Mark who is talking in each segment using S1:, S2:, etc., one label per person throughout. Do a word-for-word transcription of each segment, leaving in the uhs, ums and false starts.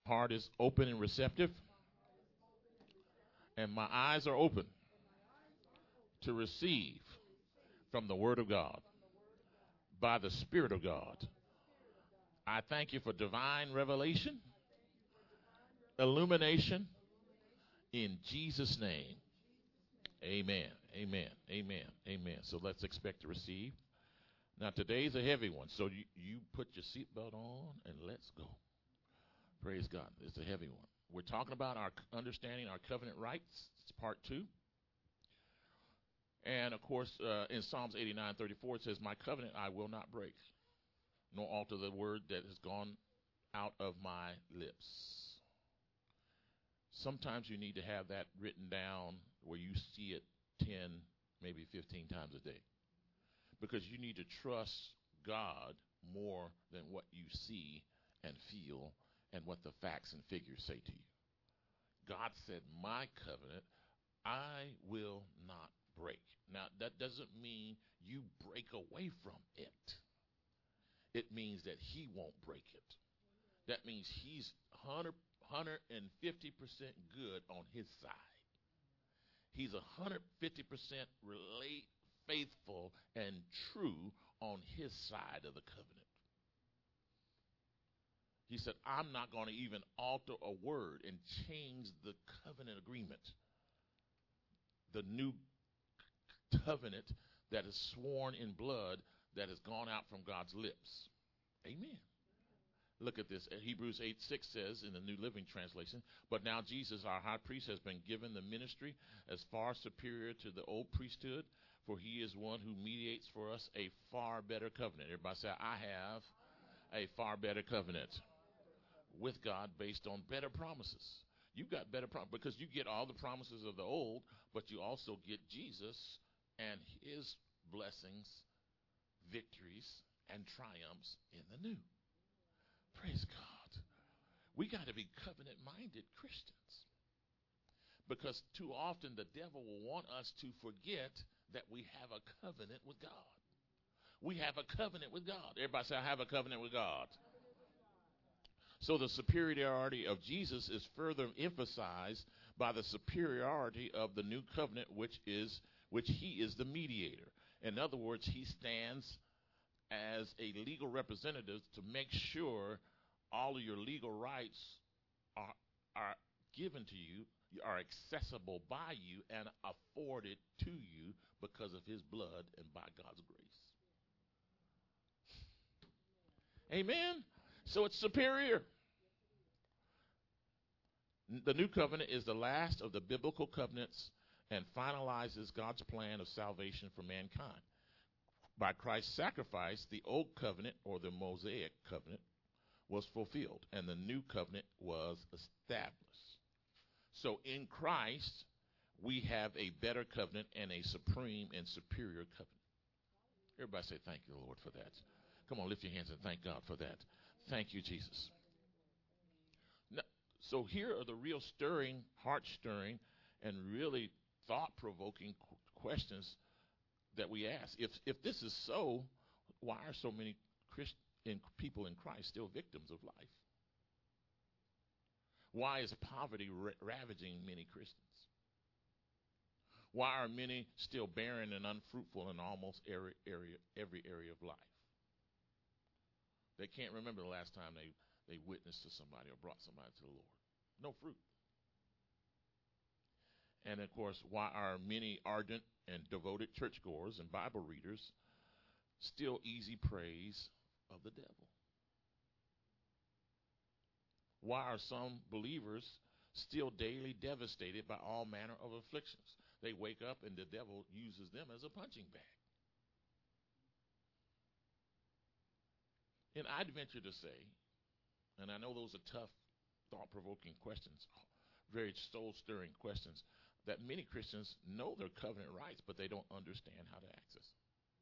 S1: Heart is open and receptive, and my eyes are open to receive from the Word of God by the Spirit of God. I thank you for divine revelation, illumination, in Jesus' name. Amen. Amen. Amen. Amen. So let's expect to receive. Now today's a heavy one, so you, you put your seatbelt on and let's go. Praise God. It's a heavy one. We're talking about our understanding our covenant rights. It's part two. And of course, uh, in Psalms eighty-nine thirty-four, it says, "My covenant I will not break, nor alter the word that has gone out of my lips." Sometimes you need to have that written down where you see it ten, maybe fifteen times a day. Because you need to trust God more than what you see and feel and what the facts and figures say to you. God said, "My covenant I will not break." Now, that doesn't mean you break away from it. It means that he won't break it. That means he's one hundred, one hundred fifty percent good on his side. He's one hundred fifty percent relate, faithful and true on his side of the covenant. He said, "I'm not going to even alter a word and change the covenant agreement." The new covenant that is sworn in blood that has gone out from God's lips. Amen. Look at this. Hebrews eight six says in the New Living Translation, "But now Jesus, our high priest, has been given the ministry as far superior to the old priesthood, for he is one who mediates for us a far better covenant." Everybody say, "I have a far better covenant with God based on better promises." You've got better promises because you get all the promises of the old, but you also get Jesus and his blessings, victories, and triumphs in the new. Praise God. We got to be covenant-minded Christians. Because too often the devil will want us to forget that we have a covenant with God. We have a covenant with God. Everybody say, "I have a covenant with God." So the superiority of Jesus is further emphasized by the superiority of the new covenant, which is which he is the mediator. In other words, he stands as a legal representative to make sure all of your legal rights are are given to you, are accessible by you, and afforded to you because of his blood and by God's grace. Amen. So it's superior. The new covenant is the last of the biblical covenants and finalizes God's plan of salvation for mankind. By Christ's sacrifice, the old covenant, or the Mosaic covenant, was fulfilled, and the new covenant was established. So in Christ, we have a better covenant and a supreme and superior covenant. Everybody say, "Thank you, Lord, for that." Come on, lift your hands and thank God for that. Thank you, Jesus. Now, so here are the real stirring, heart-stirring, and really thought-provoking qu- questions that we ask. If if this is so, why are so many Christ, in, people in Christ still victims of life? Why is poverty ra- ravaging many Christians? Why are many still barren and unfruitful in almost every area, every area of life? They can't remember the last time they, they witnessed to somebody or brought somebody to the Lord. No fruit. And, of course, why are many ardent and devoted churchgoers and Bible readers still easy praise of the devil? Why are some believers still daily devastated by all manner of afflictions? They wake up and the devil uses them as a punching bag. And I'd venture to say, and I know those are tough, thought-provoking questions, very soul-stirring questions, that many Christians know their covenant rights, but they don't understand how to access them.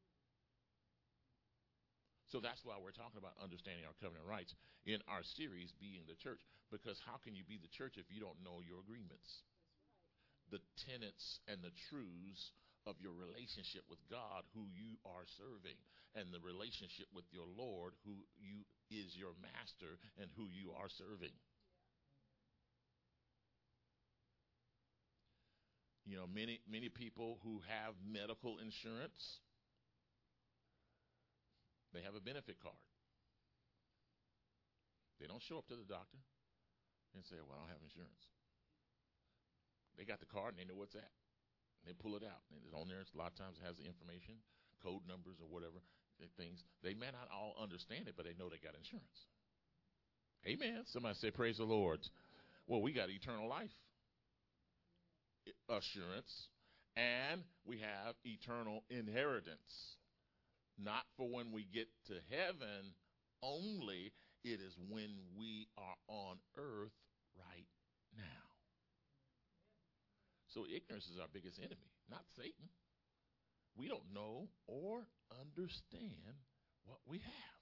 S1: So that's why we're talking about understanding our covenant rights in our series, Being the Church, because how can you be the church if you don't know your agreements? The tenets and the truths of your relationship with God, who you are serving, and the relationship with your Lord, who you is your master and who you are serving. You know, many, many people who have medical insurance, they have a benefit card. They don't show up to the doctor and say, well, I don't have insurance. They got the card and they know what's at. They pull it out. And it's on there. A lot of times it has the information, code numbers or whatever, things. They may not all understand it, but they know they got insurance. Amen. Somebody say, praise the Lord. Well, we got eternal life assurance, and we have eternal inheritance. Not for when we get to heaven only. It is when we are on earth right now. So ignorance is our biggest enemy, not Satan. We don't know or understand what we have.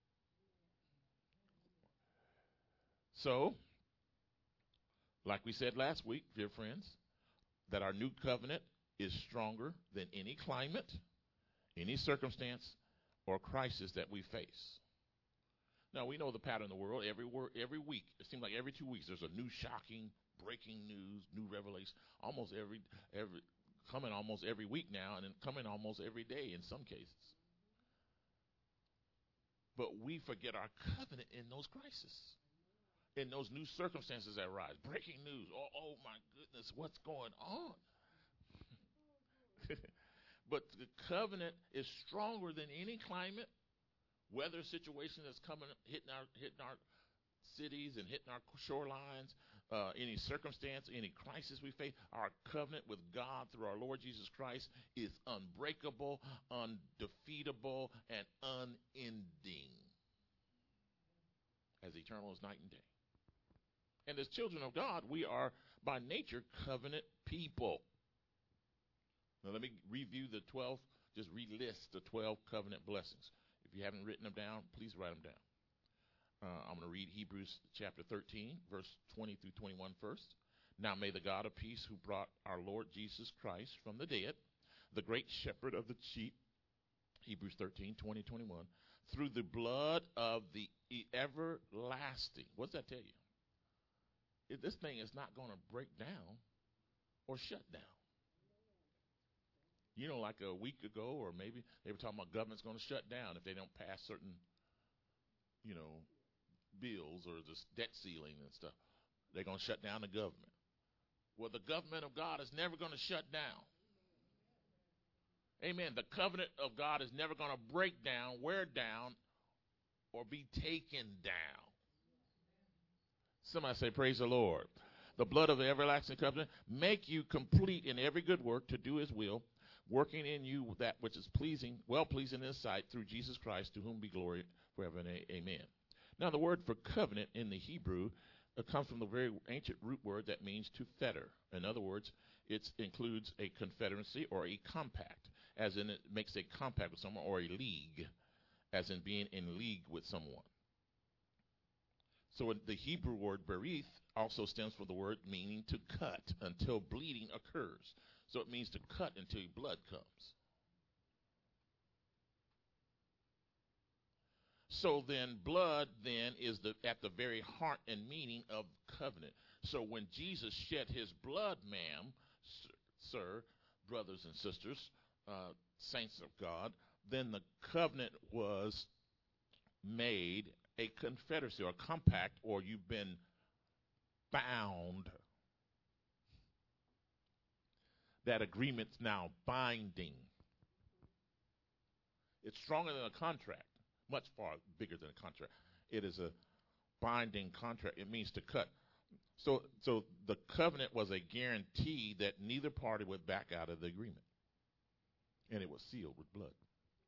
S1: So, like we said last week, dear friends, that our new covenant is stronger than any climate, any circumstance, or crisis that we face. Now, we know the pattern of the world. Every, word, every week, it seems like every two weeks, there's a new shocking, breaking news, new revelation, almost every, every, coming almost every week now, and then coming almost every day in some cases. But we forget our covenant in those crises, in those new circumstances that rise. Breaking news. Oh, oh my goodness, what's going on? But the covenant is stronger than any climate, weather situation that's coming, hitting our, hitting our cities and hitting our shorelines, uh, any circumstance, any crisis we face. Our covenant with God through our Lord Jesus Christ is unbreakable, undefeatable, and unending, as eternal as night and day. And as children of God, we are by nature covenant people. Now let me review the twelve, just relist the twelve covenant blessings. If you haven't written them down, please write them down. Uh, I'm going to read Hebrews chapter thirteen, verse twenty through twenty-one first. Now may the God of peace, who brought our Lord Jesus Christ from the dead, the great shepherd of the sheep, Hebrews thirteen, twenty, twenty-one, through the blood of the everlasting. What does that tell you? It, this thing is not going to break down or shut down. You know, like a week ago, or maybe they were talking about government's going to shut down if they don't pass certain, you know, bills or the debt ceiling and stuff. They're going to shut down the government. Well, the government of God is never going to shut down. Amen. The covenant of God is never going to break down, wear down, or be taken down. Somebody say, praise the Lord. The blood of the everlasting covenant make you complete in every good work to do his will, working in you that which is pleasing, well-pleasing in his sight, through Jesus Christ, to whom be glory forever and a- amen. Now, the word for covenant in the Hebrew uh, comes from the very ancient root word that means to fetter. In other words, it includes a confederacy or a compact, as in it makes a compact with someone, or a league, as in being in league with someone. So the Hebrew word berith also stems from the word meaning to cut until bleeding occurs. So it means to cut until blood comes. So then blood then is the at the very heart and meaning of covenant. So when Jesus shed his blood, ma'am, sir, brothers and sisters, uh, saints of God, then the covenant was made a confederacy or a compact, or you've been bound. That agreement's now binding. It's stronger than a contract, much far bigger than a contract. It is a binding contract. It means to cut. So, so the covenant was a guarantee that neither party would back out of the agreement, and it was sealed with blood.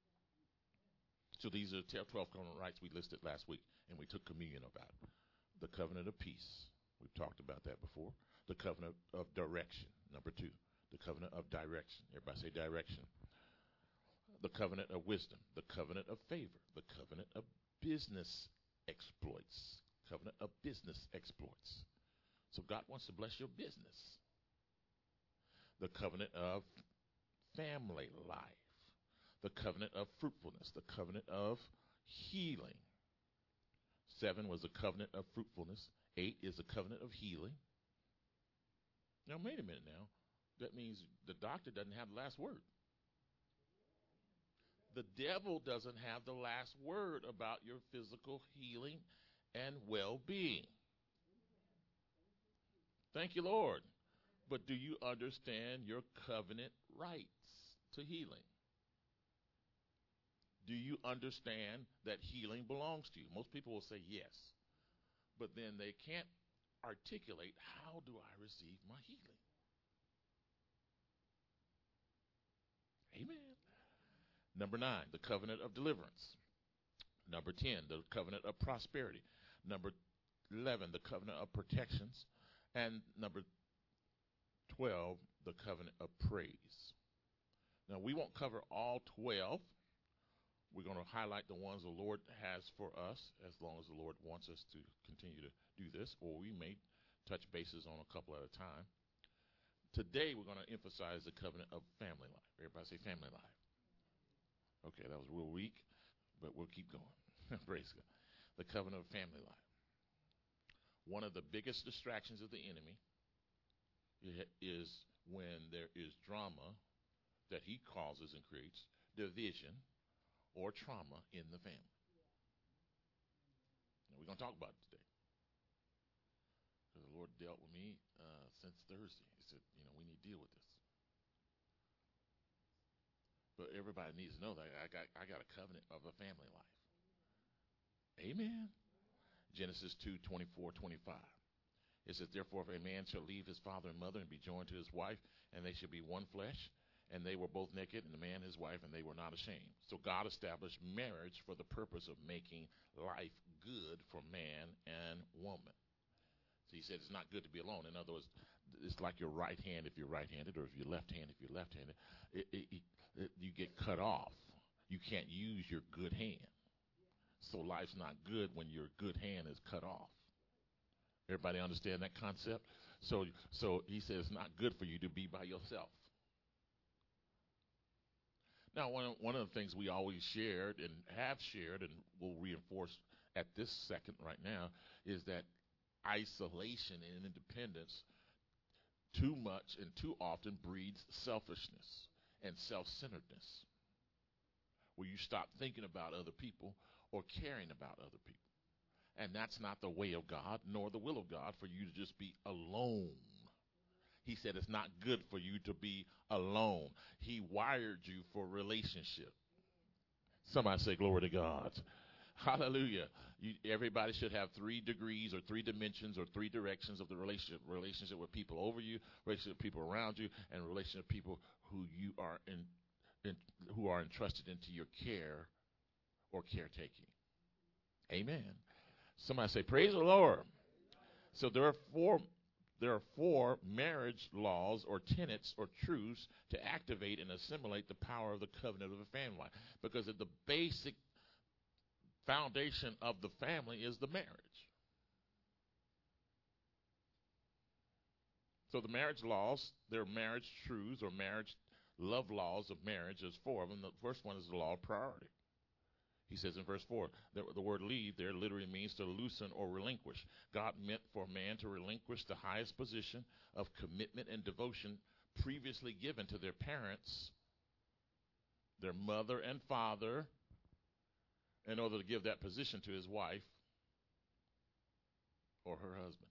S1: So these are the twelve covenant rights we listed last week, and we took communion about it. The covenant of peace. We've talked about that before. The covenant of direction, number two. The covenant of direction. Everybody say direction. The covenant of wisdom. The covenant of favor. The covenant of business exploits. Covenant of business exploits. So God wants to bless your business. The covenant of family life. The covenant of fruitfulness. The covenant of healing. Seven was the covenant of fruitfulness. Eight is the covenant of healing. Now, wait a minute now. That means the doctor doesn't have the last word. The devil doesn't have the last word about your physical healing and well-being. Thank you, Lord. But do you understand your covenant rights to healing? Do you understand that healing belongs to you? Most people will say yes, but then they can't articulate, how do I receive my healing? Amen. Number nine, the covenant of deliverance. Number ten, the covenant of prosperity. Number eleven, the covenant of protections. And number twelve, the covenant of praise. Now, we won't cover all twelve. We're going to highlight the ones the Lord has for us, as long as the Lord wants us to continue to do this, or we may touch bases on a couple at a time. Today, we're going to emphasize the covenant of family life. Everybody say family life. Okay, that was real weak, but we'll keep going. Praise God. The covenant of family life. One of the biggest distractions of the enemy is when there is drama that he causes and creates, division or trauma in the family. And we're going to talk about it today. Because the Lord dealt with me uh, since Thursday. He said, you know, we need to deal with this. But everybody needs to know that I got, I got a covenant of a family life. Amen. Genesis two, twenty-four, twenty-five. It says, therefore, if a man shall leave his father and mother and be joined to his wife, and they shall be one flesh, and they were both naked, and the man his wife, and they were not ashamed. So God established marriage for the purpose of making life good for man and woman. So he said it's not good to be alone. In other words, it's like your right hand if you're right-handed, or if you're left-handed if you're left-handed. It, it, it, it, you get cut off. You can't use your good hand. So life's not good when your good hand is cut off. Everybody understand that concept? So, so he says it's not good for you to be by yourself. Now, one of, one of the things we always shared and have shared and will reinforce at this second right now is that isolation and independence too much and too often breeds selfishness and self-centeredness, where you stop thinking about other people or caring about other people. And that's not the way of God, nor the will of God, for you to just be alone. He said it's not good for you to be alone. He wired you for relationship. Somebody say glory to God. Hallelujah. You, everybody should have three degrees or three dimensions or three directions of the relationship. Relationship with people over you, relationship with people around you, and relationship with people who you are in, in who are entrusted into your care or caretaking. Amen. Somebody say, praise the Lord. So there are four there are four marriage laws or tenets or truths to activate and assimilate the power of the covenant of the family life. Because at the basic foundation of the family is the marriage. So the marriage laws, they're marriage truths or marriage love laws of marriage. There's four of them. The first one is the law of priority. He says in verse four, the, the word leave there literally means to loosen or relinquish. God meant for man to relinquish the highest position of commitment and devotion previously given to their parents, their mother and father, in order to give that position to his wife or her husband.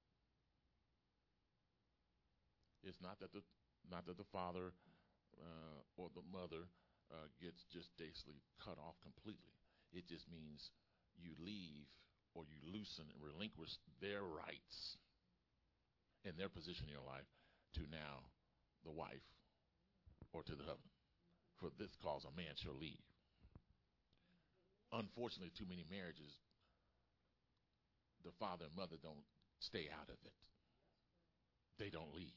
S1: It's not that the not that the father uh, or the mother Uh, gets just basically cut off completely. It just means you leave or you loosen and relinquish their rights and their position in your life to now the wife or to the husband. For this cause a man shall leave. Unfortunately, too many marriages, the father and mother don't stay out of it. They don't leave.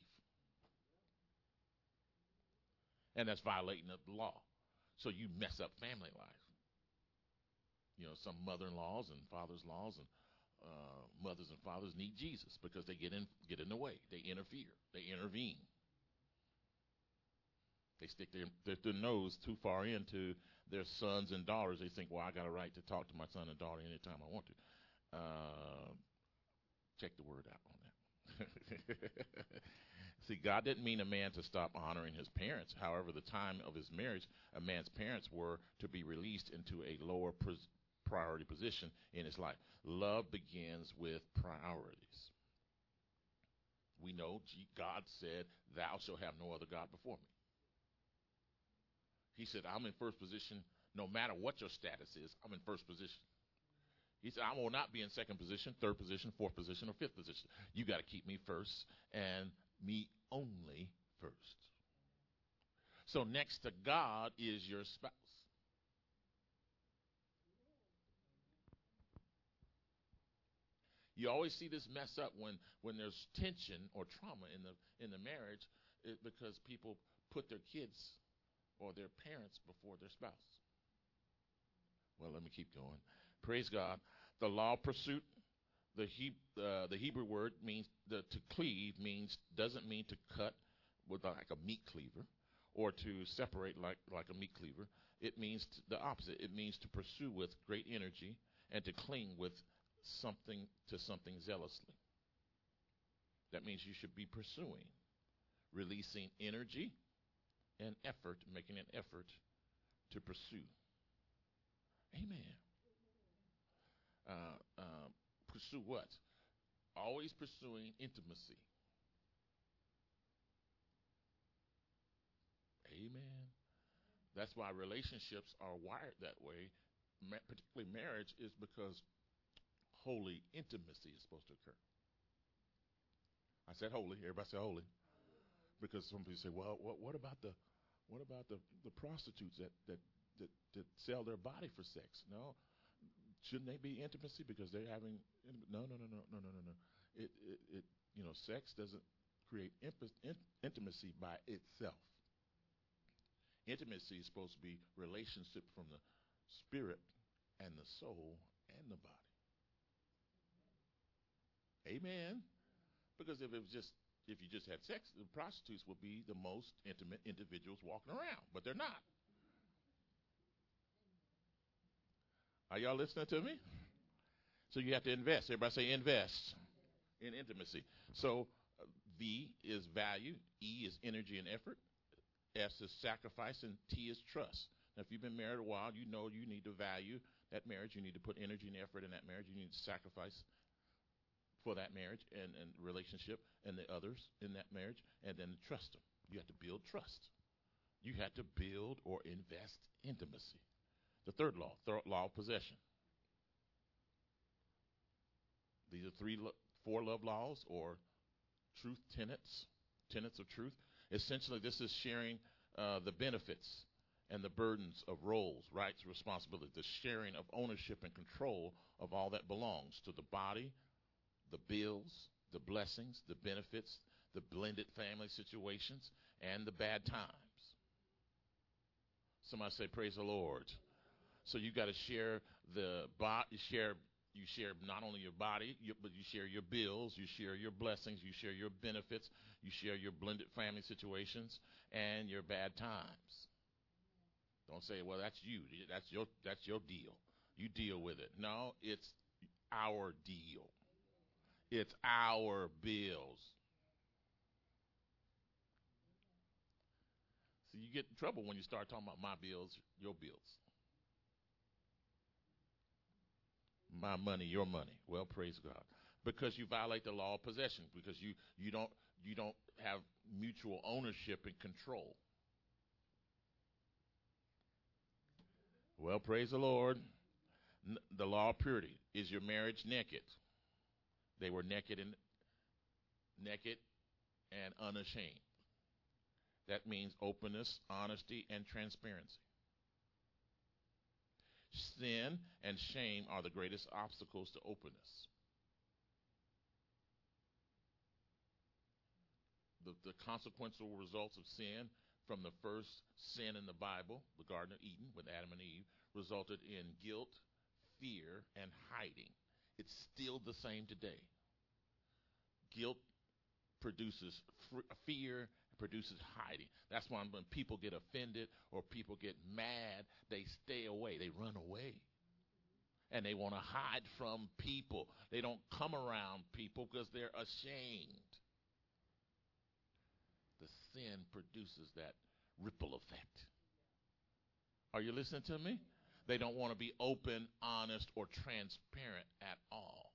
S1: And that's violating of the law. So you mess up family life. You know, some mother-in-laws and fathers-in-laws and uh, mothers and fathers need Jesus because they get in get in the way. They interfere. They intervene. They stick their, their, their nose too far into their sons and daughters. They think, well, I got a right to talk to my son and daughter anytime I want to. Uh, check the word out on that. See, God didn't mean a man to stop honoring his parents. However, the time of his marriage, a man's parents were to be released into a lower pr- priority position in his life. Love begins with priorities. We know God said, thou shalt have no other God before me. He said, I'm in first position no matter what your status is. I'm in first position. He said, I will not be in second position, third position, fourth position, or fifth position. You got to keep me first and me only first. So next to God is your spouse. You always see this mess up when, when there's tension or trauma in the in the marriage, it, because people put their kids or their parents before their spouse. Well, let me keep going. Praise God. The law of pursuit, the he, uh, the Hebrew word means the, to cleave means doesn't mean to cut with like a meat cleaver or to separate like like a meat cleaver. It means to, the opposite. It means to pursue with great energy and to cling with something to something zealously. That means you should be pursuing, releasing energy and effort, making an effort to pursue. Amen. Uh, uh, pursue what? Always pursuing intimacy. Amen. That's why relationships are wired that way, Ma- particularly marriage, is because holy intimacy is supposed to occur. I said holy. Everybody say holy. Because some people say, well, what, what about the what about the, the prostitutes that, that, that, that sell their body for sex? No. Shouldn't they be intimacy because they're having no no no no no no no no. It it, it you know, sex doesn't create imp- in, intimacy by itself. Intimacy is supposed to be relationship from the spirit and the soul and the body. Amen. Because if it was just if you just had sex, the prostitutes would be the most intimate individuals walking around, but they're not. Are y'all listening to me? So you have to invest. Everybody say invest in intimacy. So uh, V is value, E is energy and effort, S is sacrifice, and T is trust. Now, if you've been married a while, you know you need to value that marriage. You need to put energy and effort in that marriage. You need to sacrifice for that marriage and, and relationship and the others in that marriage, and then trust them. You have to build trust. You have to build or invest intimacy. The third law, third law of possession. These are three, four love laws or truth tenets, tenets of truth. Essentially, this is sharing uh, the benefits and the burdens of roles, rights, responsibilities, the sharing of ownership and control of all that belongs to the body, the bills, the blessings, the benefits, the blended family situations, and the bad times. Somebody say, praise the Lord. So you got to share the body, share you share not only your body, you, but you share your bills, you share your blessings, you share your benefits, you share your blended family situations and your bad times. Don't say, well, that's you. That's your that's your deal. You deal with it. No, it's our deal. It's our bills. So you get in trouble when you start talking about my bills, your bills. My money, your money. Well, praise God. Because you violate the law of possession, because you, you don't you don't have mutual ownership and control. Well, praise the Lord. N- the law of purity. Is your marriage naked? They were naked and naked and unashamed. That means openness, honesty, and transparency. Sin and shame are the greatest obstacles to openness. The, the consequential results of sin from the first sin in the Bible, the Garden of Eden with Adam and Eve, resulted in guilt, fear, and hiding. It's still the same today. Guilt produces f- fear, produces hiding. That's why when people get offended or people get mad, they stay away. They run away. And they want to hide from people. They don't come around people because they're ashamed. the sin produces that ripple effect. Are you listening to me? They don't want to be open, honest, or transparent at all.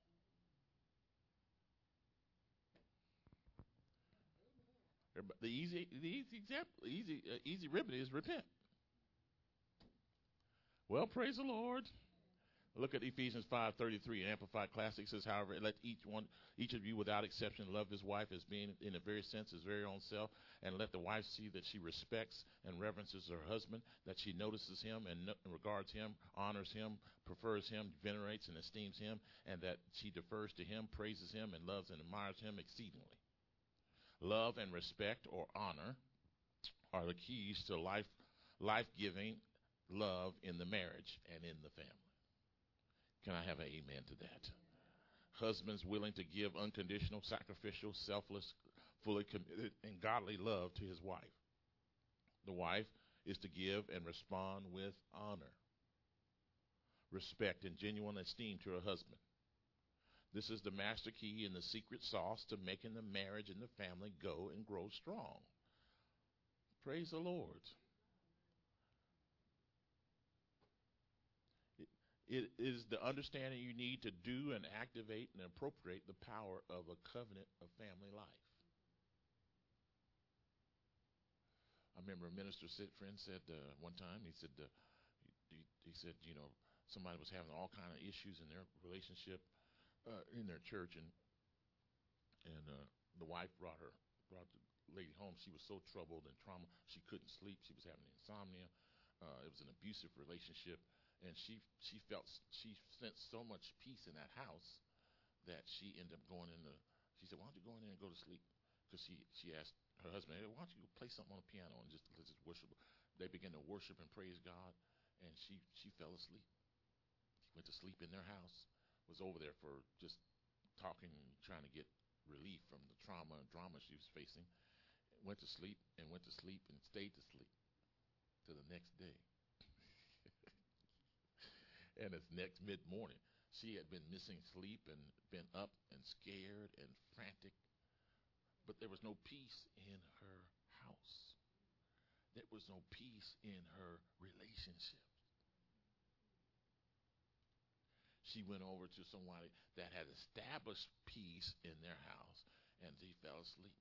S1: The easy, the easy example, easy, uh, easy remedy is repent. Well, praise the Lord. Look at Ephesians five thirty-three. Amplified Classic says, however, let each one, each of you without exception love his wife as being in the very sense his very own self, and let the wife see that she respects and reverences her husband, that she notices him and, no, and regards him, honors him, prefers him, venerates and esteems him, and that she defers to him, praises him, and loves and admires him exceedingly. Love and respect or honor are the keys to life, life-giving love in the marriage and in the family. Can I have an amen to that? Husbands willing to give unconditional, sacrificial, selfless, fully committed, and godly love to his wife. The wife is to give and respond with honor, respect, and genuine esteem to her husband. This is the master key and the secret sauce to making the marriage and the family go and grow strong. Praise the Lord. It is the understanding you need to do and activate and appropriate the power of a covenant of family life. I remember a minister said, friend said uh, one time, he said, uh, he, he said, you know, somebody was having all kind of issues in their relationship uh, in their church, and and uh, the wife brought her brought the lady home. She was so troubled and trauma, she couldn't sleep. She was having insomnia. Uh, it was an abusive relationship. And she she felt she sensed so much peace in that house that she ended up going in the. She said, "Why don't you go in there and go to sleep?" Because she she asked her husband, "Hey, why don't you go play something on the piano and just let's just worship?" They began to worship and praise God, and she she fell asleep. She went to sleep in their house. Was over there for just talking, trying to get relief from the trauma and drama she was facing. Went to sleep and went to sleep and stayed to sleep till the next day. And it's next mid-morning. She had been missing sleep and been up and scared and frantic. But there was no peace in her house. There was no peace in her relationship. She went over to somebody that had established peace in their house, and she fell asleep.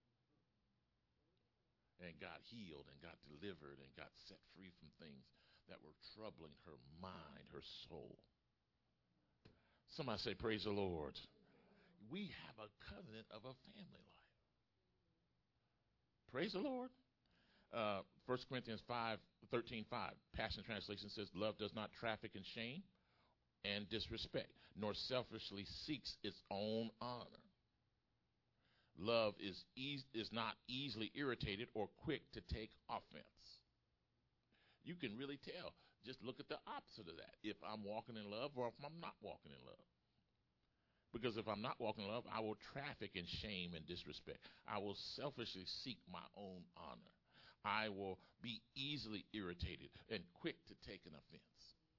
S1: And got healed and got delivered and got set free from things that were troubling her mind, her soul. Somebody say, praise the Lord. We have a covenant of a family life. Praise the Lord. Uh, First Corinthians five, thirteen, five. Passion Translation says, love does not traffic in shame and disrespect, nor selfishly seeks its own honor. Love is eas- is not easily irritated or quick to take offense. You can really tell. Just look at the opposite of that. If I'm walking in love or if I'm not walking in love. Because if I'm not walking in love, I will traffic in shame and disrespect. I will selfishly seek my own honor. I will be easily irritated and quick to take an offense.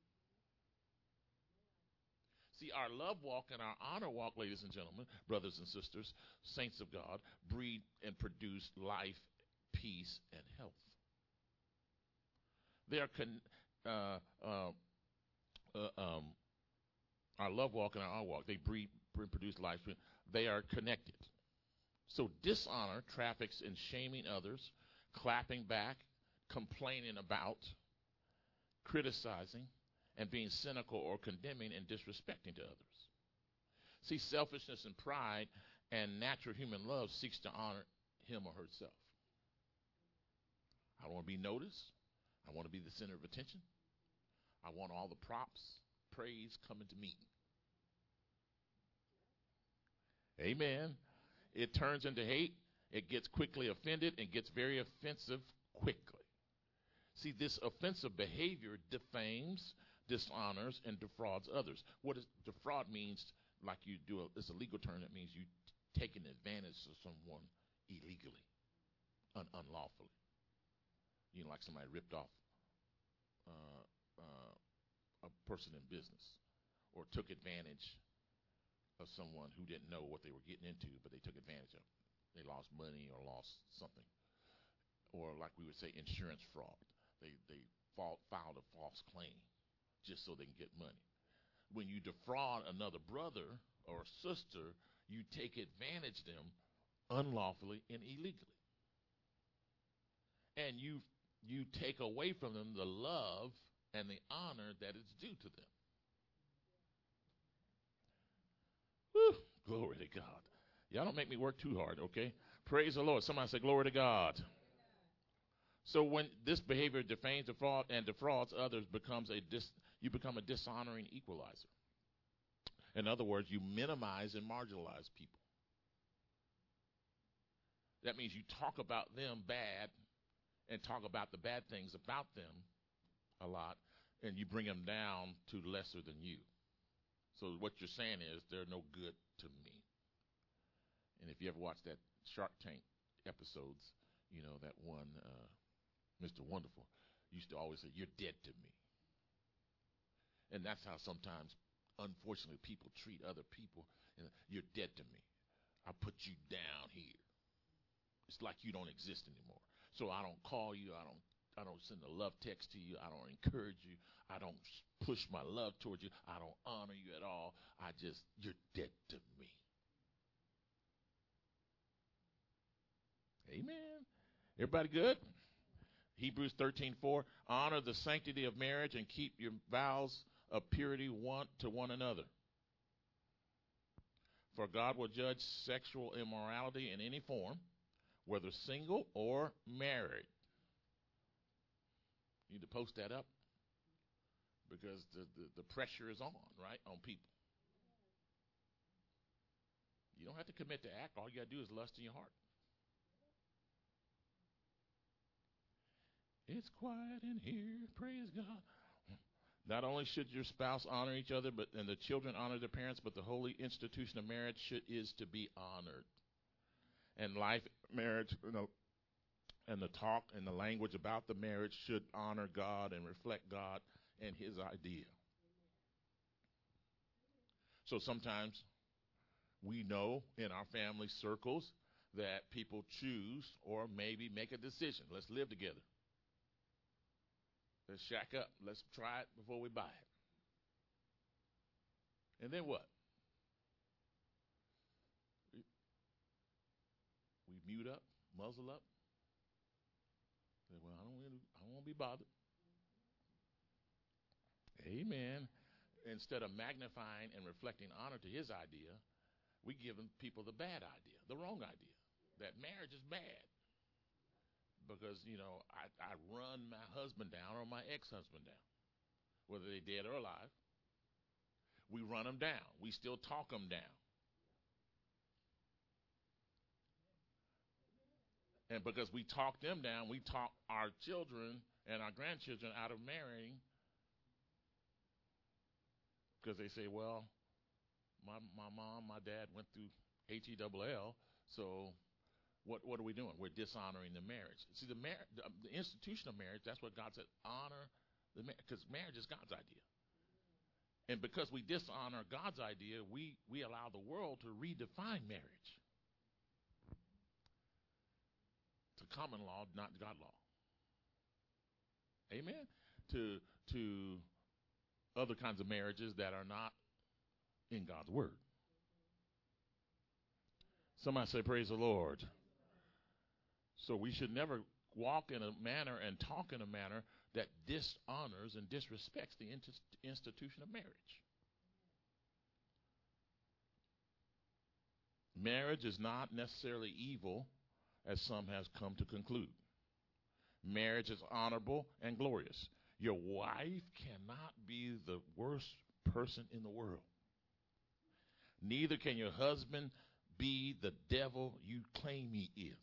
S1: See, our love walk and our honor walk, ladies and gentlemen, brothers and sisters, saints of God, breed and produce life, peace, and health. They are con- uh, uh, uh, um, our love walk and our honor walk. They breed, breed, produce life. They are connected. So dishonor traffics in shaming others, clapping back, complaining about, criticizing, and being cynical or condemning and disrespecting to others. See, selfishness and pride and natural human love seeks to honor him or herself. I want to be noticed. I want to be the center of attention. I want all the props, praise coming to me. Amen. It turns into hate. It gets quickly offended and gets very offensive quickly. See, this offensive behavior defames, dishonors, and defrauds others. What is defraud means, like you do, a, it's a legal term that means you t- taking advantage of someone illegally, un- unlawfully. You know, like somebody ripped off uh, uh, a person in business or took advantage of someone who didn't know what they were getting into, but they took advantage of it. They lost money or lost something. Or like we would say, insurance fraud. They, they fall, filed a false claim just so they can get money. When you defraud another brother or sister, you take advantage of them unlawfully and illegally. And you you take away from them the love and the honor that is due to them. Whew, glory to God. Y'all don't make me work too hard, okay? Praise the Lord. Somebody say glory to God. So when this behavior defames, defraud, and defrauds others, becomes a dis, you become a dishonoring equalizer. In other words, you minimize and marginalize people. That means you talk about them bad and talk about the bad things about them a lot, and you bring them down to lesser than you. So what you're saying is they're no good to me. And if you ever watch that Shark Tank episodes, you know, that one, uh, Mister Wonderful used to always say, "You're dead to me." And that's how sometimes, unfortunately, people treat other people. And, "You're dead to me. I put you down here. It's like you don't exist anymore. So I don't call you. I don't I don't send a love text to you. I don't encourage you. I don't push my love towards you. I don't honor you at all. I just, you're dead to me." Amen. Everybody good? Hebrews thirteen four, honor the sanctity of marriage and keep your vows of purity one to one another. For God will judge sexual immorality in any form, whether single or married. You need to post that up because the, the, the pressure is on, right, on people. You don't have to commit to act. All you got to do is lust in your heart. It's quiet in here. Praise God. Not only should your spouse honor each other, but and the children honor their parents, but the holy institution of marriage should, is to be honored. And life, marriage, you know, and the talk and the language about the marriage should honor God and reflect God and his idea. So sometimes we know in our family circles that people choose or maybe make a decision. Let's live together. Let's shack up. Let's try it before we buy it. And then what? We, we mute up, muzzle up. Say, well, I don't really, I don't want to be bothered. Amen. Instead of magnifying and reflecting honor to his idea, we give people the bad idea, the wrong idea, that marriage is bad. Because, you know, I, I run my husband down or my ex-husband down, whether they're dead or alive. We run them down. We still talk them down. And because we talk them down, we talk our children and our grandchildren out of marrying because they say, well, my, my mom, my dad went through H E L L, so... What what are we doing? We're dishonoring the marriage. See, the, mar- the, the institution of marriage, that's what God said, honor the marriage, because marriage is God's idea. And because we dishonor God's idea, we, we allow the world to redefine marriage to common law, not God law. Amen? To, to other kinds of marriages that are not in God's word. Somebody say, praise the Lord. So we should never walk in a manner and talk in a manner that dishonors and disrespects the institution of marriage. Marriage is not necessarily evil, as some has come to conclude. Marriage is honorable and glorious. Your wife cannot be the worst person in the world. Neither can your husband be the devil you claim he is.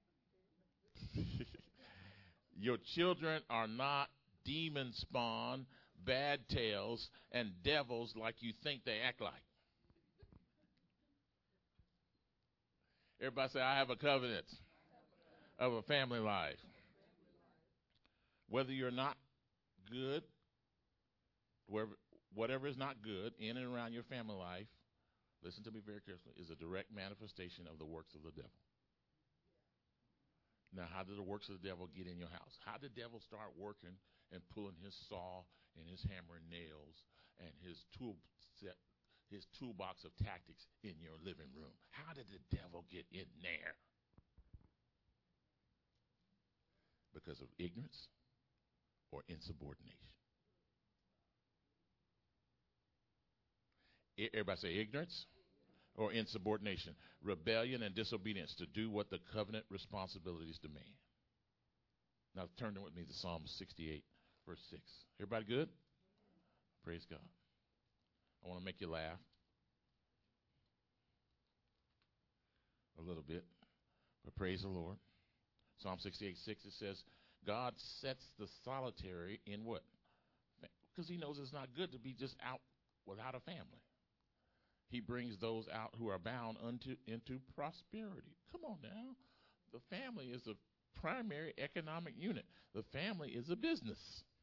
S1: Your children are not demon spawn, bad tales, and devils like you think they act like. Everybody say, I have a covenant of a family life. Whether you're not good, wherever, whatever is not good in and around your family life, listen to me very carefully, is a direct manifestation of the works of the devil. Now, how did the works of the devil get in your house? How did the devil start working and pulling his saw and his hammer and nails and his tool set, his toolbox of tactics in your living room? How did the devil get in there? Because of ignorance or insubordination. Everybody say ignorance or insubordination, rebellion and disobedience to do what the covenant responsibilities demand. Now turn with me to Psalm sixty-eight, verse six. Everybody good? Praise God. I want to make you laugh a little bit, but praise the Lord. Psalm sixty-eight, six, it says, God sets the solitary in what? Because he knows it's not good to be just out without a family. He brings those out who are bound unto into prosperity. Come on now. The family is a primary economic unit. The family is a business.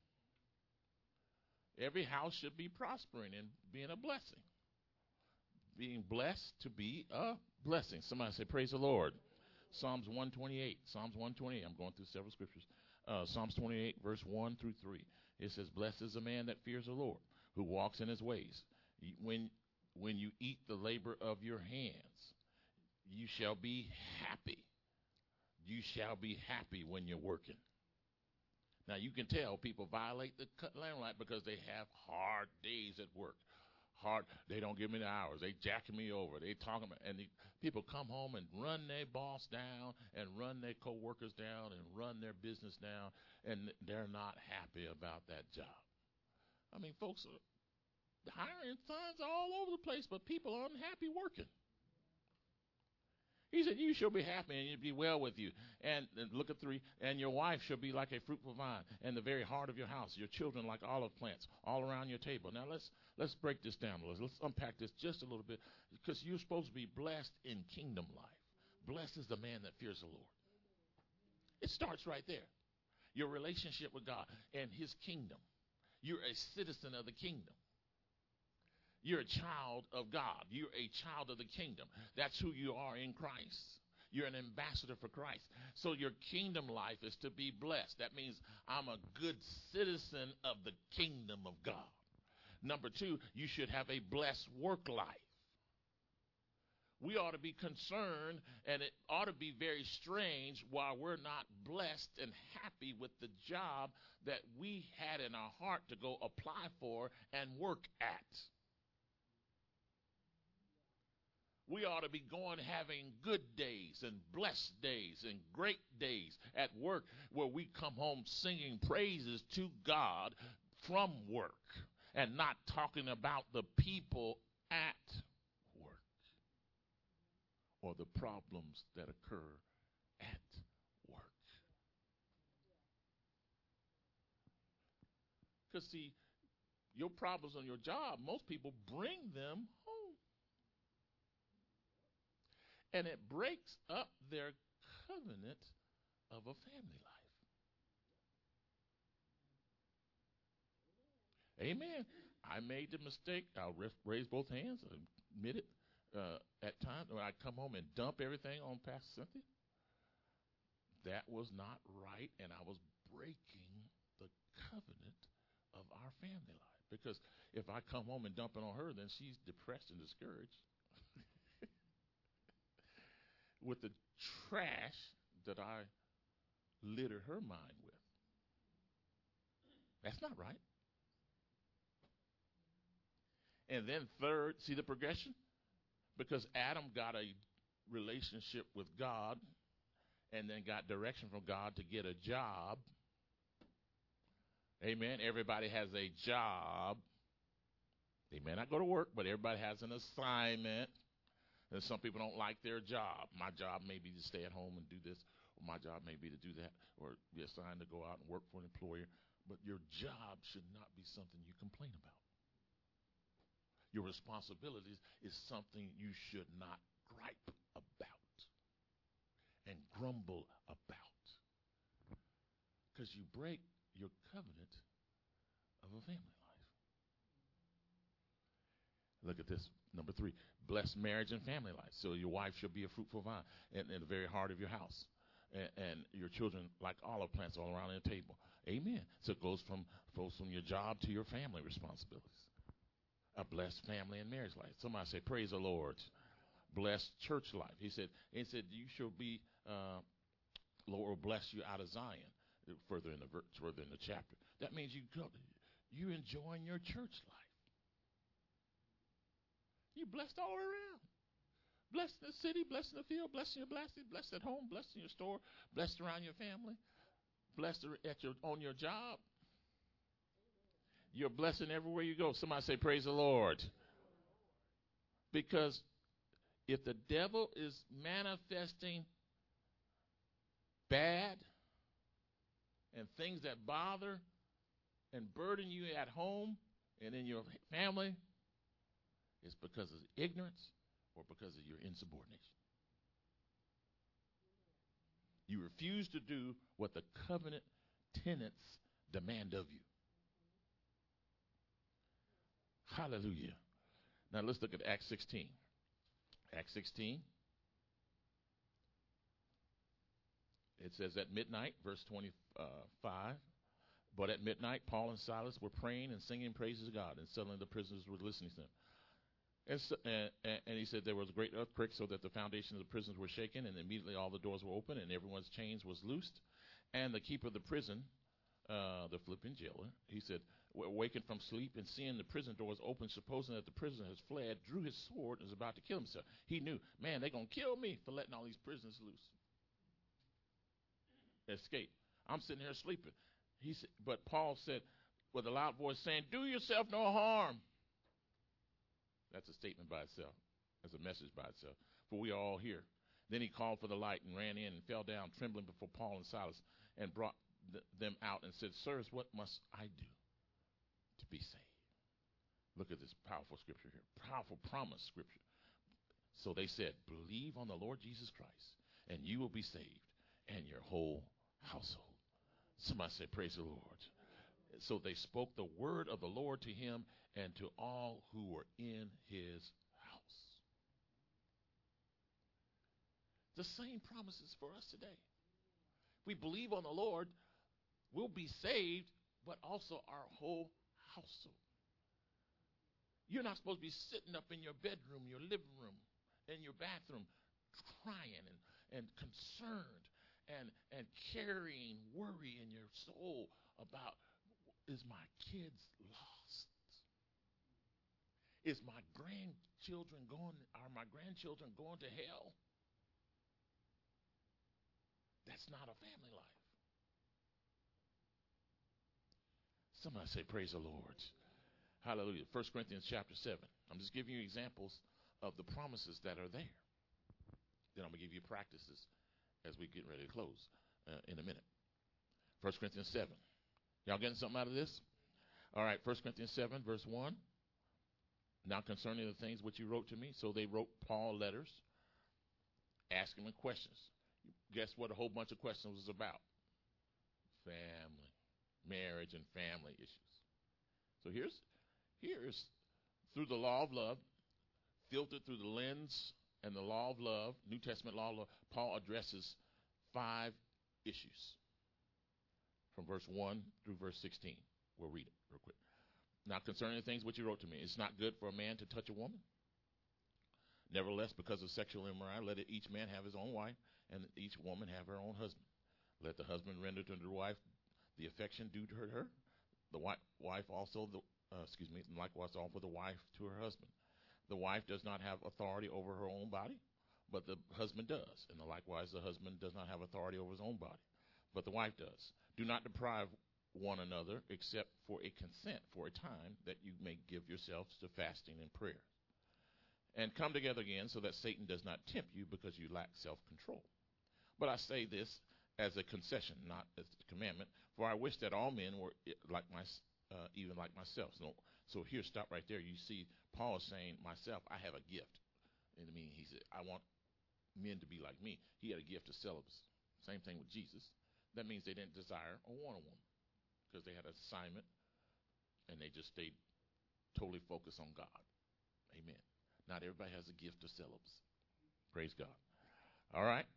S1: Every house should be prospering and being a blessing. Being blessed to be a blessing. Somebody say, praise the Lord. Psalms one twenty-eight. Psalms one twenty-eight. I'm going through several scriptures. Uh, Psalms twenty-eight, verse one through three. It says, blessed is the man that fears the Lord, who walks in his ways. When When you eat the labor of your hands, you shall be happy. You shall be happy when you're working. Now, you can tell people violate the limelight because they have hard days at work. Hard, they don't give me the hours. They jacking me over. They talking about, and the people come home and run their boss down and run their coworkers down and run their business down, and they're not happy about that job. I mean, folks are hiring signs all over the place, but people are unhappy working. He said, you shall be happy and you'll be well with you. And, and look at three, and your wife shall be like a fruitful vine and the very heart of your house, your children like olive plants all around your table. Now let's let's break this down. Let's, let's unpack this just a little bit, because you're supposed to be blessed in kingdom life. Blessed is the man that fears the Lord. It starts right there. Your relationship with God and his kingdom. You're a citizen of the kingdom. You're a child of God. You're a child of the kingdom. That's who you are in Christ. You're an ambassador for Christ. So your kingdom life is to be blessed. That means I'm a good citizen of the kingdom of God. Number two, you should have a blessed work life. We ought to be concerned, and it ought to be very strange why we're not blessed and happy with the job that we had in our heart to go apply for and work at. We ought to be going having good days and blessed days and great days at work, where we come home singing praises to God from work and not talking about the people at work or the problems that occur at work. Because, see, your problems on your job, most people bring them home. And it breaks up their covenant of a family life. Amen. I made the mistake. I'll raise both hands, admit it. Uh, at times when I come home and dump everything on Pastor Cynthia, that was not right, and I was breaking the covenant of our family life. Because if I come home and dump it on her, then she's depressed and discouraged with the trash that I littered her mind with. That's not right. And then third, see the progression? Because Adam got a relationship with God and then got direction from God to get a job. Amen. Everybody has a job. They may not go to work, but everybody has an assignment. And some people don't like their job. My job may be to stay at home and do this, or my job may be to do that, or be assigned to go out and work for an employer. But your job should not be something you complain about. Your responsibilities is something you should not gripe about and grumble about, because you break your covenant of a family life. Look at this. Number three, blessed marriage and family life. So your wife should be a fruitful vine in, in the very heart of your house. and, and your children like olive plants all around the table. Amen. So it goes from goes from your job to your family responsibilities. A blessed family and marriage life. Somebody say, praise the Lord. Blessed church life. He said, he said, you shall be, uh, Lord will bless you out of Zion. Further in the verse, further in the chapter. That means you go, you enjoying your church life. You're blessed all around. Blessed in the city, blessed in the field, blessed in your blessing, blessed at home, blessed in your store, blessed around your family, blessed at your on your job. You're blessing everywhere you go. Somebody say, praise the Lord. Because if the devil is manifesting bad and things that bother and burden you at home and in your family, it's because of ignorance or because of your insubordination. You refuse to do what the covenant tenets demand of you. Hallelujah. Now let's look at Acts sixteen. Acts sixteen. It says at midnight, verse twenty-five. But at midnight, Paul and Silas were praying and singing praises to God, and suddenly the prisoners were listening to them. And, so, and, and he said there was a great earthquake, so that the foundations of the prisons were shaken, and immediately all the doors were open, and everyone's chains was loosed. And the keeper of the prison, uh, the Philippian jailer, he said, awakened from sleep and seeing the prison doors open, supposing that the prisoner has fled, drew his sword and was about to kill himself. He knew, man, they're going to kill me for letting all these prisoners loose. Escape. I'm sitting here sleeping. He said, but Paul said with a loud voice saying, do yourself no harm. That's a statement by itself. That's a message by itself. For we are all here. Then he called for the light and ran in and fell down trembling before Paul and Silas and brought th- them out and said, sirs, what must I do to be saved? Look at this powerful scripture here. Powerful promise scripture. So they said, believe on the Lord Jesus Christ and you will be saved and your whole household. Somebody say, praise the Lord. So they spoke the word of the Lord to him and to all who were in his house. The same promises for us today. We believe on the Lord, we'll be saved, but also our whole household. You're not supposed to be sitting up in your bedroom, your living room, in your bathroom, crying and, and concerned and, and carrying worry in your soul about, is my kids lost? Is my grandchildren going, are my grandchildren going to hell? That's not a family life. Somebody say, praise the Lord. Hallelujah. First Corinthians chapter seven. I'm just giving you examples of the promises that are there. Then I'm going to give you practices as we get ready to close uh, in a minute. First Corinthians seven. Y'all getting something out of this? All right, First Corinthians seven, verse one. Now concerning the things which you wrote to me, so they wrote Paul letters, asking him questions. Guess what a whole bunch of questions was about? Family, marriage, and family issues. So here's, here's through the law of love, filtered through the lens and the law of love, New Testament law of love, Paul addresses five issues from verse one through verse sixteen. We'll read it real quick. Now concerning the things which he wrote to me, it's not good for a man to touch a woman. Nevertheless, because of sexual immorality, let it, each man have his own wife, and each woman have her own husband. Let the husband render to the wife the affection due to her. her. The wi- wife also, the uh, excuse me, likewise offer the wife to her husband. The wife does not have authority over her own body, but the husband does. And likewise, the husband does not have authority over his own body, but the wife does. Do not deprive one another except for a consent for a time that you may give yourselves to fasting and prayer. And come together again so that Satan does not tempt you because you lack self-control. But I say this as a concession, not as a commandment, for I wish that all men were like my, uh, even like myself. So, so here, stop right there. You see, Paul is saying, myself, I have a gift. And I mean, he said, I want men to be like me. He had a gift of celibacy. Same thing with Jesus. That means they didn't desire or want a woman because they had an assignment and they just stayed totally focused on God. Amen. Not everybody has a gift of celibacy. Praise God. All right.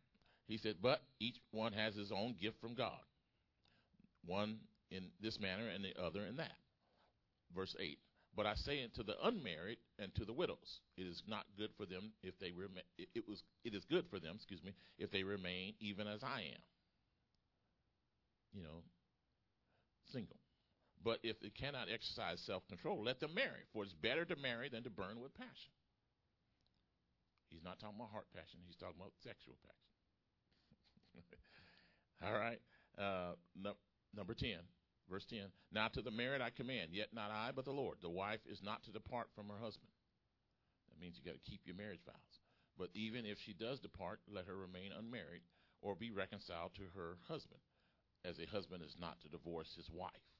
S1: He said, but each one has his own gift from God. One in this manner and the other in that. Verse eight. But I say unto the unmarried and to the widows, it is not good for them if they remain. It, it was. It is good for them, excuse me, if they remain even as I am. You know, single. But if they cannot exercise self-control, let them marry. For it's better to marry than to burn with passion. He's not talking about heart passion. He's talking about sexual passion. All right. Uh, no, number ten. Verse ten, now to the married I command, yet not I, but the Lord. The wife is not to depart from her husband. That means you got to keep your marriage vows. But even if she does depart, let her remain unmarried or be reconciled to her husband, as a husband is not to divorce his wife.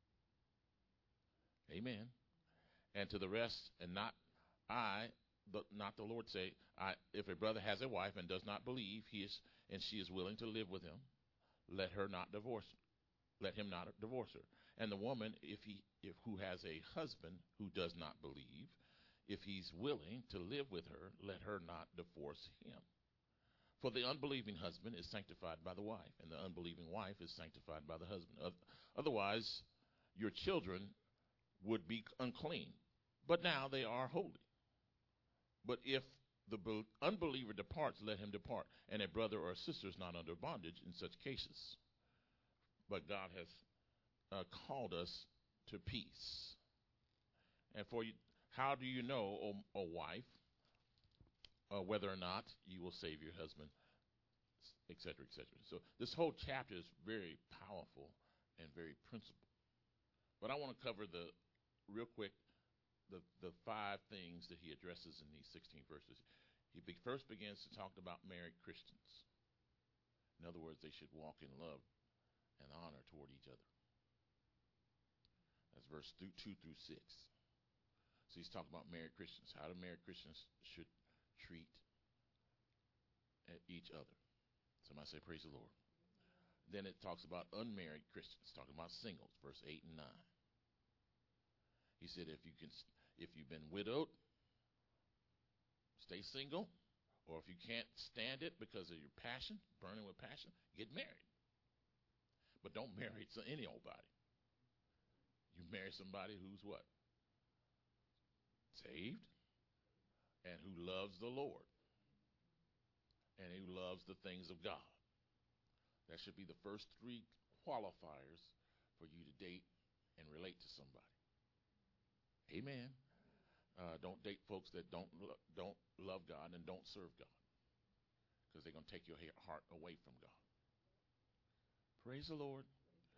S1: Amen. And to the rest, and not I, but not the Lord say, I, if a brother has a wife and does not believe he is, and she is willing to live with him, let her not divorce Let him not divorce her. And the woman, if he, if who has a husband who does not believe, if he's willing to live with her, let her not divorce him. For the unbelieving husband is sanctified by the wife, and the unbelieving wife is sanctified by the husband. Otherwise, your children would be unclean, but now they are holy. But if the unbeliever departs, let him depart. And a brother or a sister is not under bondage in such cases. But God has uh, called us to peace. And for you, how do you know, O, o wife, uh, whether or not you will save your husband, et cetera, et cetera. So this whole chapter is very powerful and very principled. But I want to cover the, real quick, the, the five things that he addresses in these sixteen verses. He be, first begins to talk about married Christians. In other words, they should walk in love and honor toward each other. That's verse two, two through six. So he's talking about married Christians, how the married Christians should treat each other. Somebody say, praise the Lord. Then it talks about unmarried Christians, talking about singles, verse eight and nine. He said, if you can, if you've been widowed, stay single, or if you can't stand it because of your passion, burning with passion, get married. But don't marry any old body. You marry somebody who's what? Saved and who loves the Lord and who loves the things of God. That should be the first three qualifiers for you to date and relate to somebody. Amen. Uh, don't date folks that don't lo- don't love God and don't serve God, because they're going to take your heart away from God. Praise the Lord.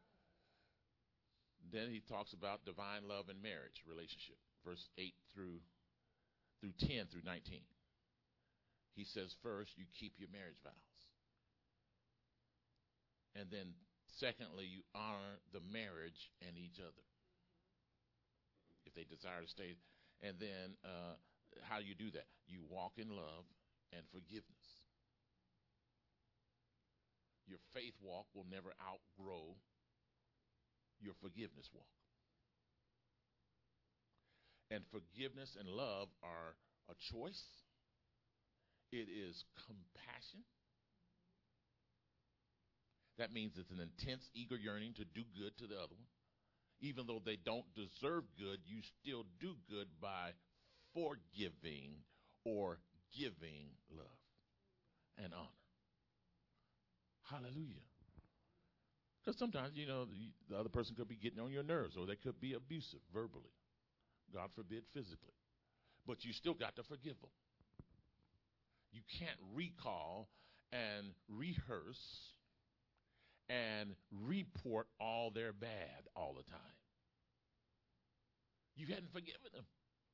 S1: Then he talks about divine love and marriage relationship, verse eight through through ten through nineteen. He says, first, you keep your marriage vows. And then, secondly, you honor the marriage and each other, if they desire to stay. And then, uh, how you do that? You walk in love and forgiveness. Your faith walk will never outgrow your forgiveness walk. And forgiveness and love are a choice. It is compassion. That means it's an intense, eager yearning to do good to the other one. Even though they don't deserve good, you still do good by forgiving or giving love and honor. Hallelujah. Because sometimes, you know, the, the other person could be getting on your nerves, or they could be abusive verbally. God forbid physically. But you still got to forgive them. You can't recall and rehearse and report all their bad all the time. You hadn't forgiven them.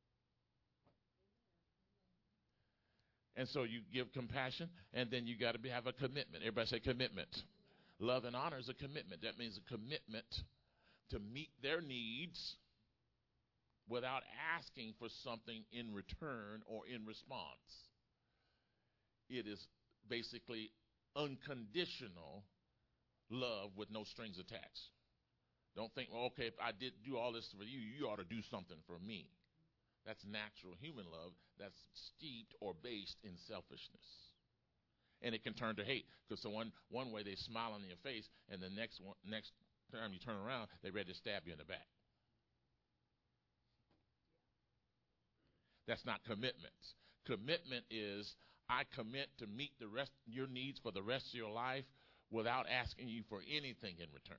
S1: And so you give compassion, and then you got to have a commitment. Everybody say commitment. Love and honor is a commitment. That means a commitment to meet their needs without asking for something in return or in response. It is basically unconditional love with no strings attached. Don't think, well, okay, if I did do all this for you, you ought to do something for me. That's natural human love that's steeped or based in selfishness. And it can turn to hate, because so one one way they smile in your face, and the next one, next time you turn around, they're ready to stab you in the back. That's not commitment. Commitment is, I commit to meet the rest your needs for the rest of your life without asking you for anything in return.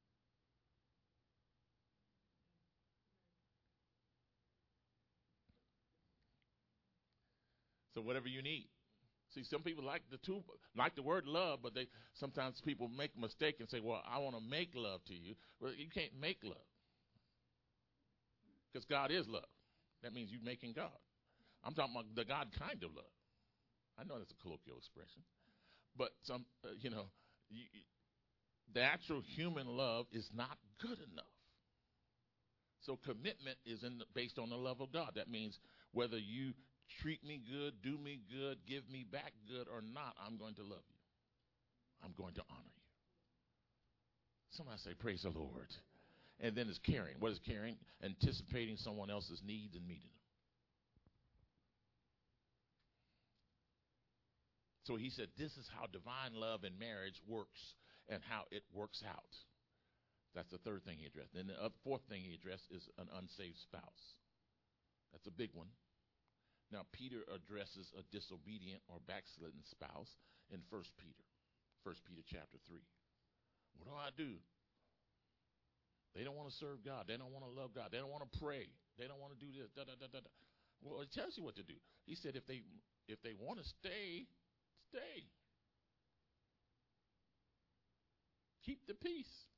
S1: So whatever you need. See, some people like the two, like the word love, but they sometimes people make a mistake and say, "Well, I want to make love to you." Well, you can't make love, because God is love. That means you're making God. I'm talking about the God kind of love. I know that's a colloquial expression, but some, uh, you know, you, the actual human love is not good enough. So commitment is in the, based on the love of God. That means whether you treat me good, do me good, give me back good or not, I'm going to love you. I'm going to honor you. Somebody say, praise the Lord. And then it's caring. What is caring? Anticipating someone else's needs and meeting them. So he said, this is how divine love in marriage works and how it works out. That's the third thing he addressed. Then the fourth thing he addressed is an unsaved spouse. That's a big one. Now, Peter addresses a disobedient or backslidden spouse in First Peter. First Peter chapter three. What do I do? They don't want to serve God. They don't want to love God. They don't want to pray. They don't want to do this. Da, da, da, da, da. Well, it tells you what to do. He said if they if they want to stay, stay. Keep the peace.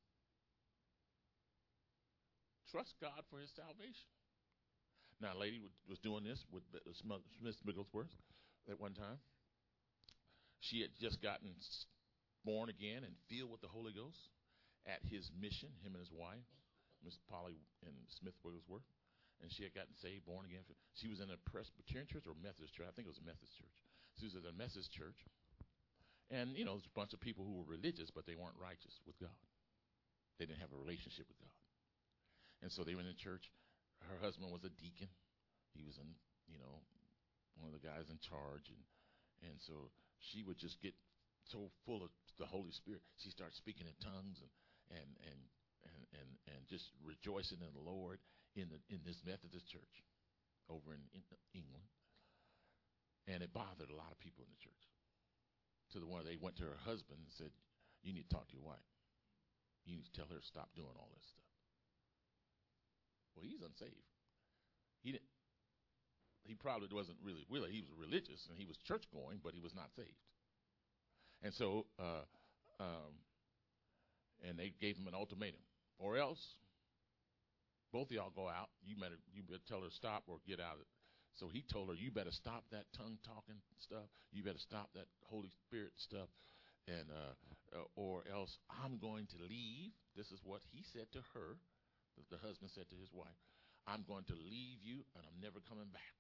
S1: Trust God for his salvation. Now, a lady was doing this with Smith Bigglesworth at one time. She had just gotten born again and filled with the Holy Ghost at his mission, him and his wife, Miss Polly and Smith Wigglesworth. And she had gotten saved, born again. She was in a Presbyterian church or Methodist church. I think it was a Methodist church. She was at a Methodist church. And, you know, there's a bunch of people who were religious, but they weren't righteous with God. They didn't have a relationship with God. And so they went in church. Her husband was a deacon. He was, in, you know, one of the guys in charge. And, and so she would just get so full of the Holy Spirit. She started speaking in tongues and, and, and, and, and, and just rejoicing in the Lord in the in this Methodist church over in, in England. And it bothered a lot of people in the church. To the one they went to her husband and said, you need to talk to your wife. You need to tell her to stop doing all this stuff. Well, he's unsaved. He didn't. He probably wasn't really, really, he was religious and he was church going, but he was not saved. And so, uh, um, and they gave him an ultimatum, or else both of y'all go out. You better, you better tell her to stop or get out of it. So he told her, you better stop that tongue talking stuff. You better stop that Holy Spirit stuff, and uh, uh, or else I'm going to leave. This is what he said to her. The, the husband said to his wife, I'm going to leave you, and I'm never coming back.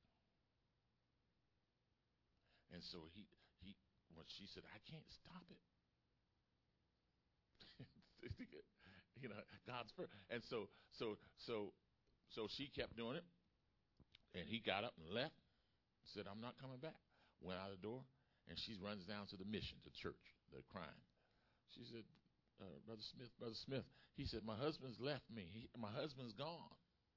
S1: And so he he when she said, I can't stop it. You know, God's first. And so so so so she kept doing it. And he got up and left, said, I'm not coming back. Went out the door, and she runs down to the mission, to church. They're crying. She said, uh, Brother Smith, Brother Smith, he said, my husband's left me. He, my husband's gone.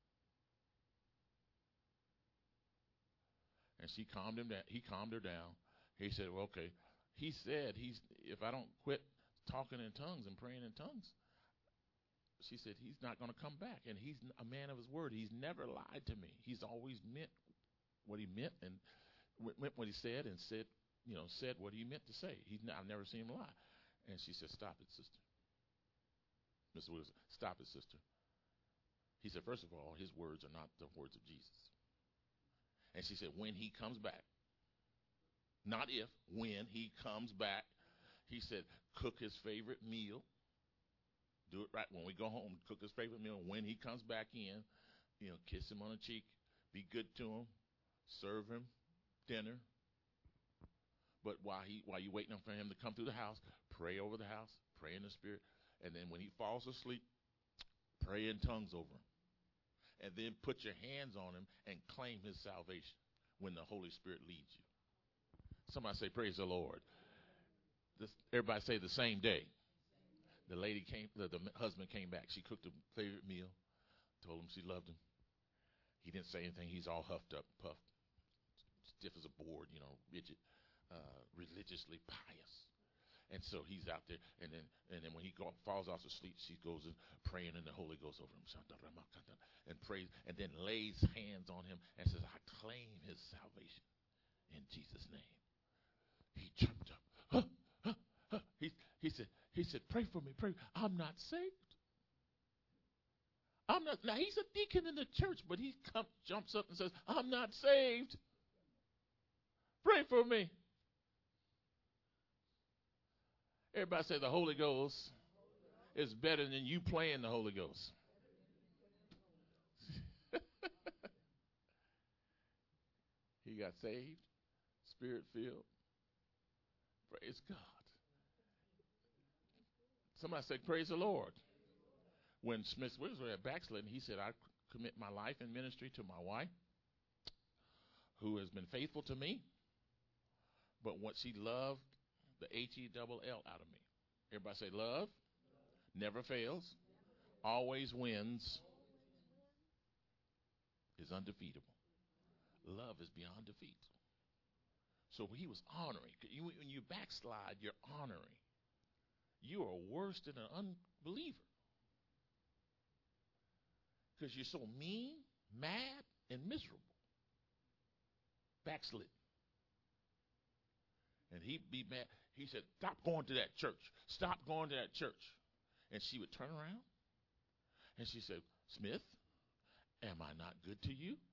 S1: And she calmed him down. He calmed her down. He said, well, okay. He said, he's if I don't quit talking in tongues and praying in tongues, she said, he's not going to come back. And he's a man of his word. He's never lied to me. He's always meant what he meant and meant what he said and said, you know, said what he meant to say. He's not, I've never seen him lie. And she said, stop it, sister. Mister Wilson, stop it, sister. He said, first of all, his words are not the words of Jesus. And she said, when he comes back, not if, when he comes back, he said, cook his favorite meal. Do it right when we go home, cook his favorite meal. When he comes back in, you know, kiss him on the cheek, be good to him, serve him dinner. But while he while you're waiting for him to come through the house, pray over the house, pray in the Spirit. And then when he falls asleep, pray in tongues over him. And then put your hands on him and claim his salvation when the Holy Spirit leads you. Somebody say, praise the Lord. This, everybody say the same day. The lady came, the, the husband came back. She cooked a favorite meal, told him she loved him. He didn't say anything. He's all huffed up, puffed, stiff as a board, you know, rigid, uh, religiously pious. And so he's out there, and then and then when he go, falls off to sleep, she goes and praying in the Holy Ghost over him, and prays, and then lays hands on him and says, "I claim his salvation in Jesus' name." He jumped up. Huh, huh, huh. He he said he said, "Pray for me, pray. I'm not saved. I'm not." Now he's a deacon in the church, but he come, jumps up and says, "I'm not saved. Pray for me." Everybody say the Holy Ghost is better than you playing the Holy Ghost. He got saved, spirit filled. Praise God. Somebody say, praise the Lord. When Smith Wigglesworth had backslidden, he said, "I commit my life and ministry to my wife, who has been faithful to me, but what she loved the H E double L out of me." Everybody say, love never fails, always wins, is undefeatable. Love is beyond defeat. So he was honoring. You, when you backslide, you're honoring. You are worse than an unbeliever. Because you're so mean, mad, and miserable. Backslid. And he'd be mad. He said, "Stop going to that church. Stop going to that church." And she would turn around and she said, "Smith, am I not good to you?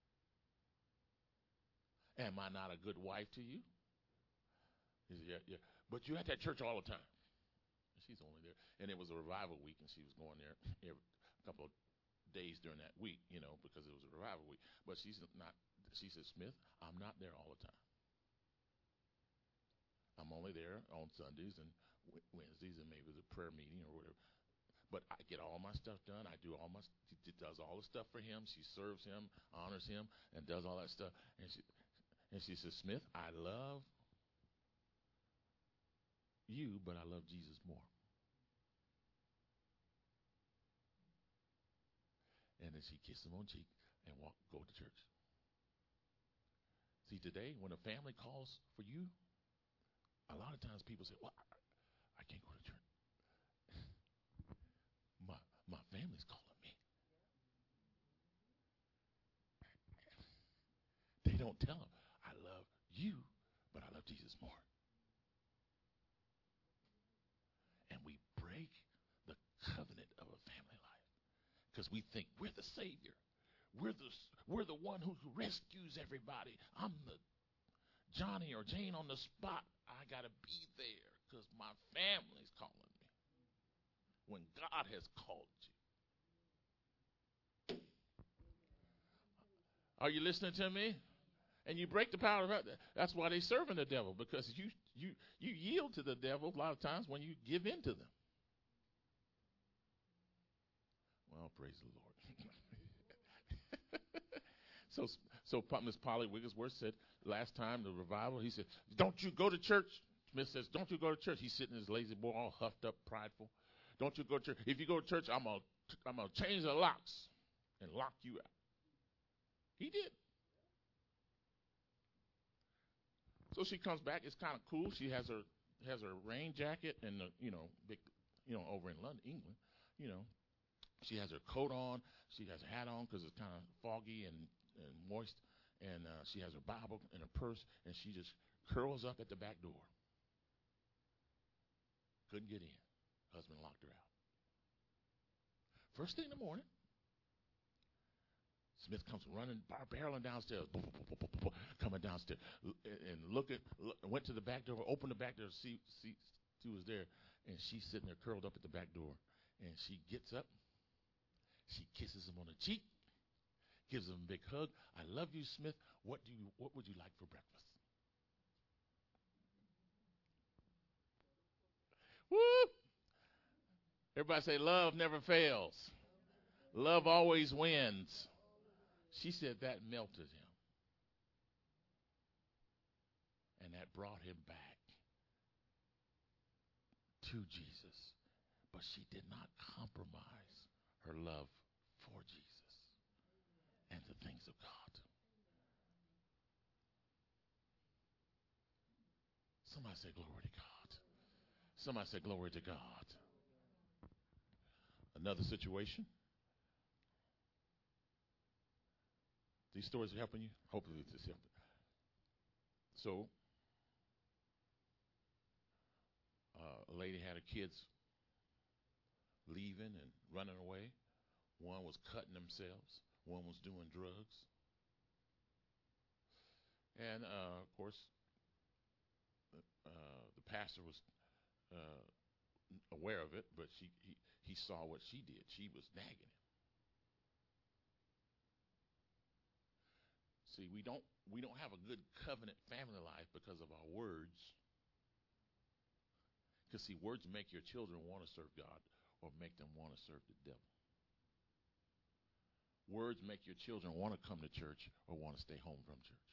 S1: Am I not a good wife to you?" He said, "Yeah, yeah. But you're at that church all the time." And she's only there. And it was a revival week, and she was going there every couple of days during that week, you know, because it was a revival week. But she's not, she said, "Smith, I'm not there all the time. I'm only there on Sundays and Wednesdays and maybe the prayer meeting or whatever. But I get all my stuff done. I do all my, she does all the stuff for him. She serves him, honors him, and does all that stuff." And she, and she says, "Smith, I love you, but I love Jesus more." And then she kissed him on the cheek and walk, go to church. See, today, when a family calls for you, a lot of times people say, "Well, I, I can't go to church. My my family's calling me." They don't tell them, "I love you, but I love Jesus more." And we break the covenant of a family life because we think we're the Savior. We're the we're the one who rescues everybody. I'm the Johnny or Jane on the spot. I got to be there because my family's calling me. When God has called you. Are you listening to me? And you break the power of that. That's why they're serving the devil, because you you you yield to the devil a lot of times when you give in to them. Well, praise the Lord. so so Miss Polly Wigglesworth said last time the revival, he said, "Don't you go to church?" Smith says, "Don't you go to church?" He's sitting in his lazy boy, all huffed up, prideful. "Don't you go to church? If you go to church, I'm gonna I'm gonna change the locks and lock you out." He did. So she comes back. It's kind of cool. She has her has her rain jacket and the, you know, big, you know, over in London, England, you know. She has her coat on. She has a hat on because it's kind of foggy and, and moist. And uh, she has her Bible and her purse, and she just curls up at the back door. Couldn't get in. Husband locked her out. First thing in the morning, Smith comes running, barreling downstairs, coming downstairs, and looking, look, went to the back door, opened the back door to see, see, see who was there, and she's sitting there curled up at the back door. And she gets up, she kisses him on the cheek, gives him a big hug. "I love you, Smith. What do you? What would you like for breakfast?" Woo! Everybody say, love never fails. Love always wins. She said that melted him. And that brought him back to Jesus, but she did not compromise her love for Jesus and the things of God. Somebody say glory to God. Somebody say glory to God. Another situation. These stories are helping you? Hopefully it's helping. So, uh, a lady had her kids leaving and running away. One was cutting themselves. One was doing drugs. And, uh, of course, uh, the pastor was uh, aware of it, but she, he, he saw what she did. She was nagging him. See, we don't we don't have a good covenant family life because of our words. Because, see, words make your children want to serve God or make them want to serve the devil. Words make your children want to come to church or want to stay home from church.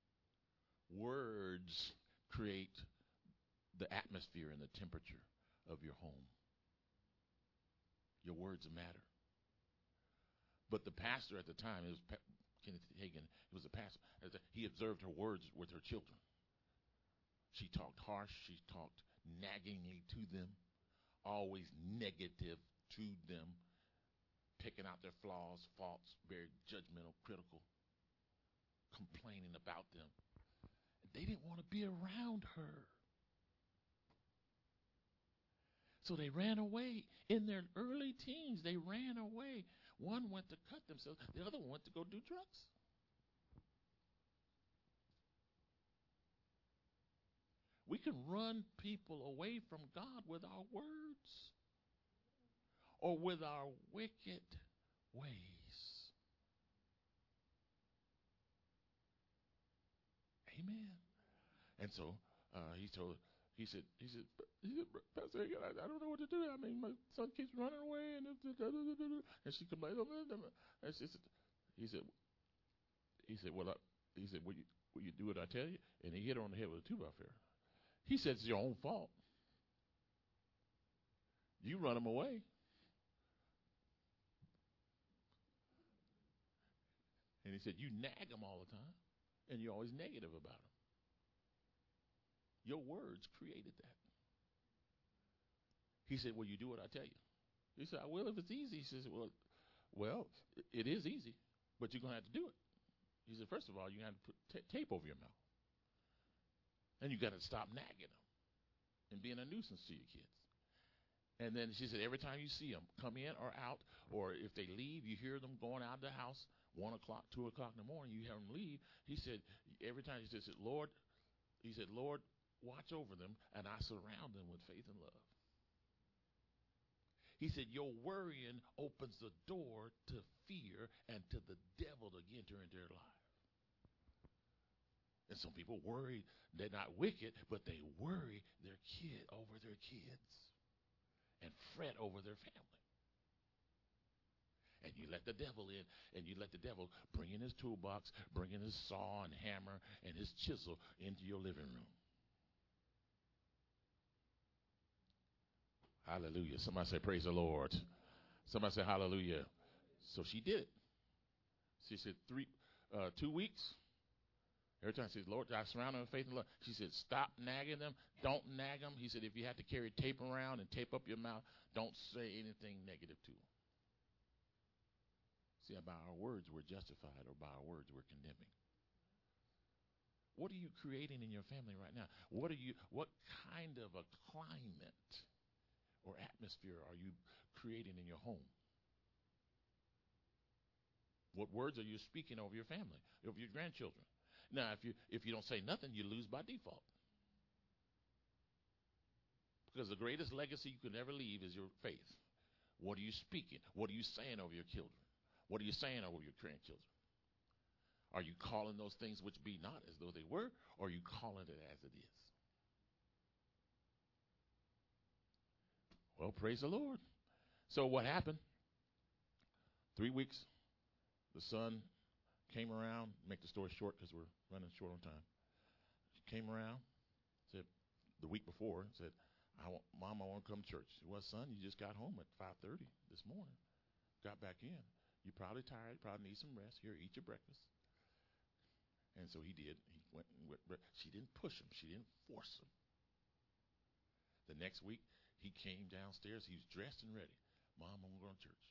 S1: Words create the atmosphere and the temperature of your home. Your words matter. But the pastor at the time, it was Kenneth Hagin, it was a pastor, he observed her words with her children. She talked harsh, she talked naggingly to them, always negative to them, picking out their flaws, faults, very judgmental, critical, complaining about them. They didn't want to be around her. So they ran away. In their early teens, they ran away. One went to cut themselves. The other one went to go do drugs. We can run people away from God with our words or with our wicked ways. Amen. And so uh, he told He said, he said, he said Pastor Hagin, I, I don't know what to do. I mean, my son keeps running away, and and she complained. And she said, he said, he said, well, I, he said, will you, will you do what I tell you? And he hit her on the head with a two by four. He said, it's your own fault. You run him away. And he said, you nag him all the time, and you're always negative about him. Your words created that. He said, will you do what I tell you? He said, I will if it's easy. He says, well, well, it is easy, but you're going to have to do it. He said, first of all, you have to put t- tape over your mouth. And you got to stop nagging them and being a nuisance to your kids. And then she said, every time you see them come in or out, or if they leave, you hear them going out of the house, one o'clock, two o'clock in the morning, you hear them leave. He said, every time he said, Lord, he said, Lord, watch over them, and I surround them with faith and love. He said, your worrying opens the door to fear and to the devil to enter into their life. And some people worry, they're not wicked, but they worry their kid over their kids and fret over their family. And you let the devil in, and you let the devil bring in his toolbox, bring in his saw and hammer and his chisel into your living room. Hallelujah. Somebody say, praise the Lord. Somebody say, hallelujah. So she did it. She said, three, uh, two weeks. Every time she said, Lord, I surround them with faith and love. She said, stop nagging them. Don't nag them. He said, if you have to carry tape around and tape up your mouth, don't say anything negative to them. See, by our words, we're justified, or by our words, we're condemning. What are you creating in your family right now? What are you? What kind of a climate or atmosphere are you creating in your home? What words are you speaking over your family, over your grandchildren? Now, if you if you don't say nothing, you lose by default. Because the greatest legacy you could ever leave is your faith. What are you speaking? What are you saying over your children? What are you saying over your grandchildren? Are you calling those things which be not as though they were, or are you calling it as it is? Well, praise the Lord. So what happened? Three weeks, the son came around. Make the story short because we're running short on time. He came around, said the week before, said, I want, Mom, I want to come to church. Well, son, you just got home at five thirty this morning. Got back in. You're probably tired. Probably need some rest. Here, eat your breakfast. And so he did. He went and went. She didn't push him. She didn't force him. The next week, he came downstairs. He was dressed and ready. Mom, I'm going to church.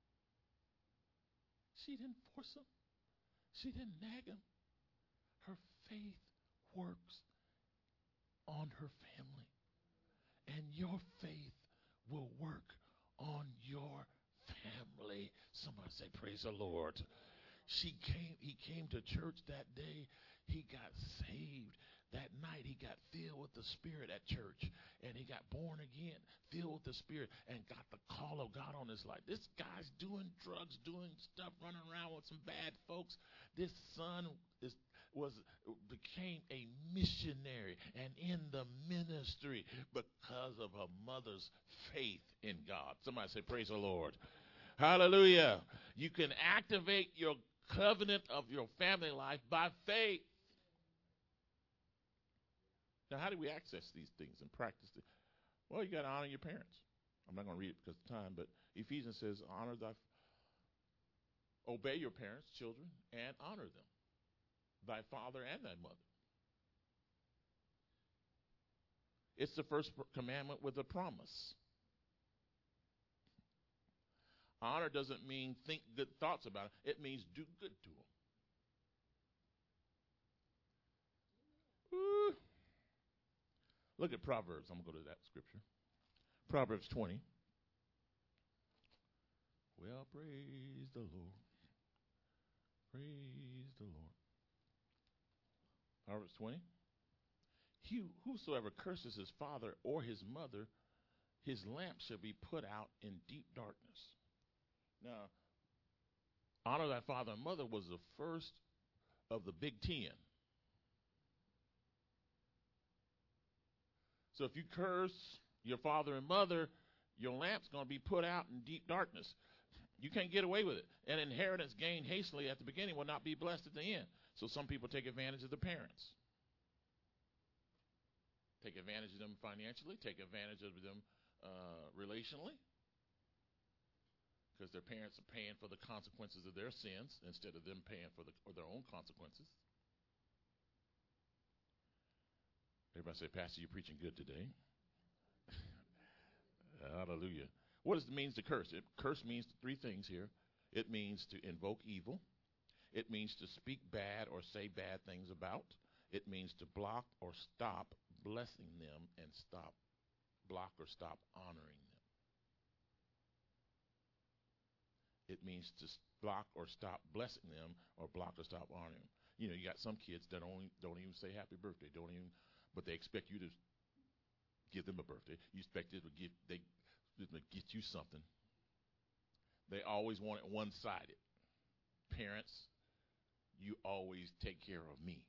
S1: She didn't force him. She didn't nag him. Her faith works on her family. And your faith will work on your family. Somebody say, praise the Lord. She came, he came to church that day. He got saved. That night he got filled with the Spirit at church. And he got born again, filled with the Spirit, and got the call of God on his life. This guy's doing drugs, doing stuff, running around with some bad folks. This son is was became a missionary and in the ministry because of her mother's faith in God. Somebody say, praise the Lord. Hallelujah. You can activate your covenant of your family life by faith. Now, how do we access these things and practice it? Well, you got to honor your parents. I'm not going to read it because of time, but Ephesians says, honor thy, obey your parents, children, and honor them, thy father and thy mother. It's the first commandment with a promise. Honor doesn't mean think good thoughts about it. It means do good to them. Woo. Look at Proverbs. I'm going to go to that scripture. Proverbs twenty. Well, praise the Lord. Praise the Lord. Proverbs twenty. He, whosoever curses his father or his mother, his lamp shall be put out in deep darkness. Now, honor thy father and mother was the first of the big ten. So if you curse your father and mother, your lamp's going to be put out in deep darkness. You can't get away with it. An inheritance gained hastily at the beginning will not be blessed at the end. So some people take advantage of the parents. Take advantage of them financially. Take advantage of them uh, relationally. Because their parents are paying for the consequences of their sins instead of them paying for, the, for their own consequences. Everybody say, Pastor, you're preaching good today. Hallelujah. What does it mean to curse? It, curse means three things here. It means to invoke evil. It means to speak bad or say bad things about. It means to block or stop blessing them and stop, block or stop honoring them. It means to block or stop blessing them or block or stop honoring them. You know, you got some kids that only don't even say happy birthday, don't even, but they expect you to give them a birthday. You expect them to give they to get you something. They always want it one-sided. Parents, you always take care of me,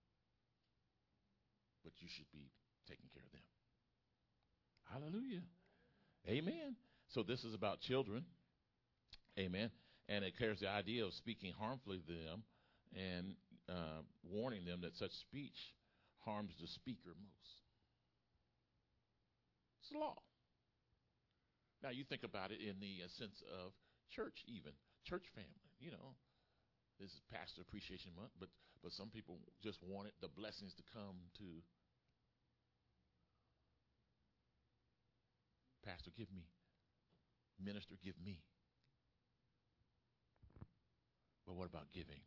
S1: but you should be taking care of them. Hallelujah. Amen. So this is about children. Amen. And it carries the idea of speaking harmfully to them and uh, warning them that such speech harms the speaker most. It's law. Now, you think about it in the uh, sense of church even, church family, you know. This is Pastor Appreciation Month, but, but some people just wanted the blessings to come to Pastor, give me. Minister, give me. But what about giving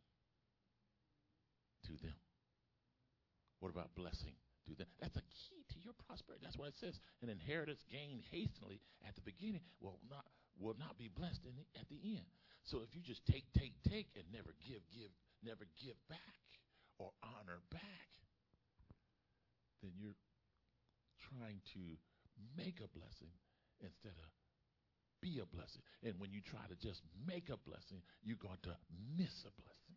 S1: to them? What about blessing to them? That's a key to your prosperity. That's why it says an inheritance gained hastily at the beginning will not will not be blessed in the, at the end. So if you just take, take, take, and never give, give, never give back or honor back, then you're trying to make a blessing instead of be a blessing. And when you try to just make a blessing, you're going to miss a blessing.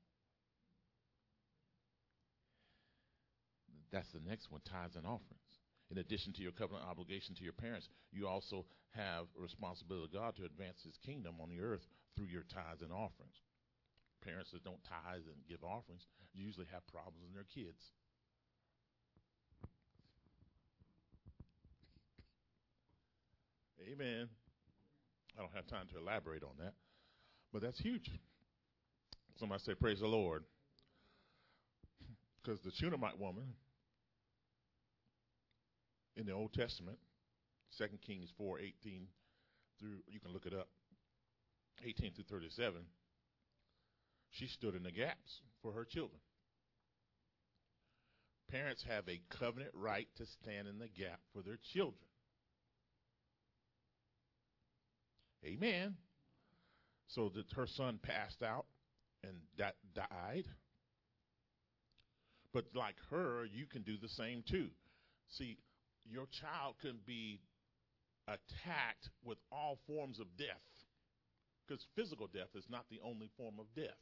S1: That's the next one, tithes and offerings. In addition to your covenant obligation to your parents, you also have a responsibility of God to advance his kingdom on the earth through your tithes and offerings. Parents that don't tithe and give offerings usually have problems with their kids. Amen. I don't have time to elaborate on that, but that's huge. Somebody say, praise the Lord. Because the Shunammite woman in the Old Testament, Second Kings four eighteen through, you can look it up, eighteen through thirty-seven, she stood in the gaps for her children. Parents have a covenant right to stand in the gap for their children. Amen. So that her son passed out and that died. But like her, you can do the same too. See, your child can be attacked with all forms of death, because physical death is not the only form of death.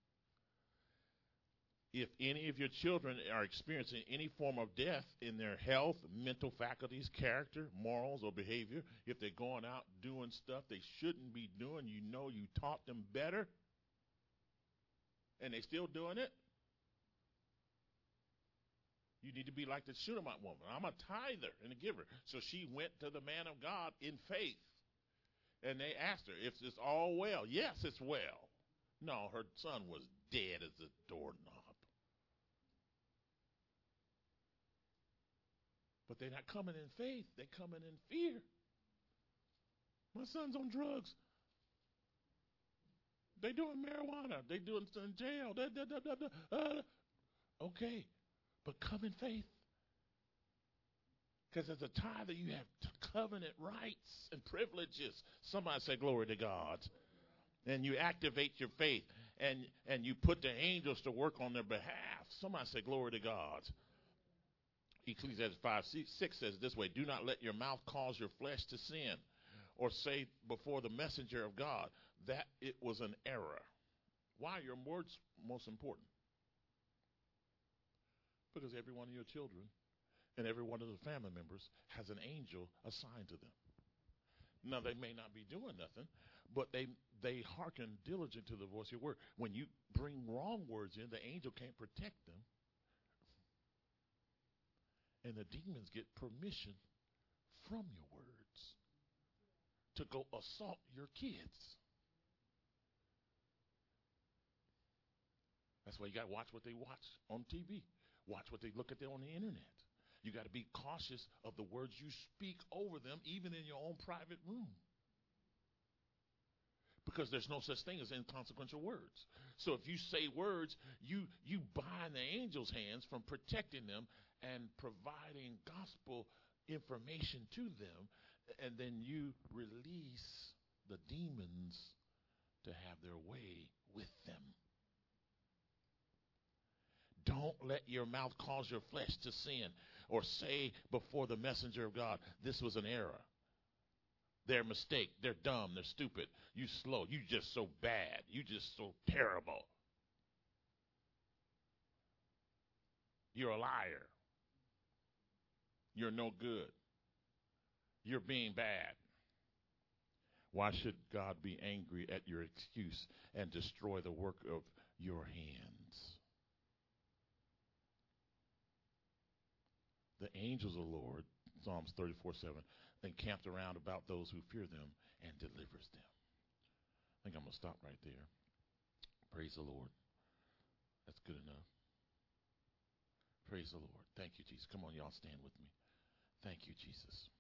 S1: If any of your children are experiencing any form of death in their health, mental faculties, character, morals, or behavior, if they're going out doing stuff they shouldn't be doing, you know you taught them better, and they still doing it, you need to be like the Shunammite woman. I'm a tither and a giver. So she went to the man of God in faith, and they asked her, if it's all well. Yes, it's well. No, her son was dead as a doorknob. But they're not coming in faith. They're coming in fear. My son's on drugs. They doing marijuana. They doing in jail. Da, da, da, da, da, uh, okay, but come in faith. Because as a tither, you have covenant rights and privileges. Somebody say glory to God. And you activate your faith, and, and you put the angels to work on their behalf. Somebody say glory to God. Ecclesiastes five six says this way, do not let your mouth cause your flesh to sin, or say before the messenger of God that it was an error. Why are your words most important? Because every one of your children and every one of the family members has an angel assigned to them. Now, they may not be doing nothing, but they they hearken diligent to the voice of your word. When you bring wrong words in, the angel can't protect them. And the demons get permission from your words to go assault your kids. That's why you got to watch what they watch on T V. Watch what they look at on the internet. You got to be cautious of the words you speak over them, even in your own private room. Because there's no such thing as inconsequential words. So if you say words, you, you bind the angel's hands from protecting them and providing gospel information to them, and then you release the demons to have their way with them. Don't let your mouth cause your flesh to sin, or say before the messenger of God, this was an error. They're a mistake. They're dumb. They're stupid. You slow. You just so bad. You just so terrible. You're a liar. You're no good. You're being bad. Why should God be angry at your excuse and destroy the work of your hands? The angels of the Lord, Psalms thirty-four seven, encamped around about those who fear them and delivers them. I think I'm going to stop right there. Praise the Lord. That's good enough. Praise the Lord. Thank you, Jesus. Come on, y'all, stand with me. Thank you, Jesus.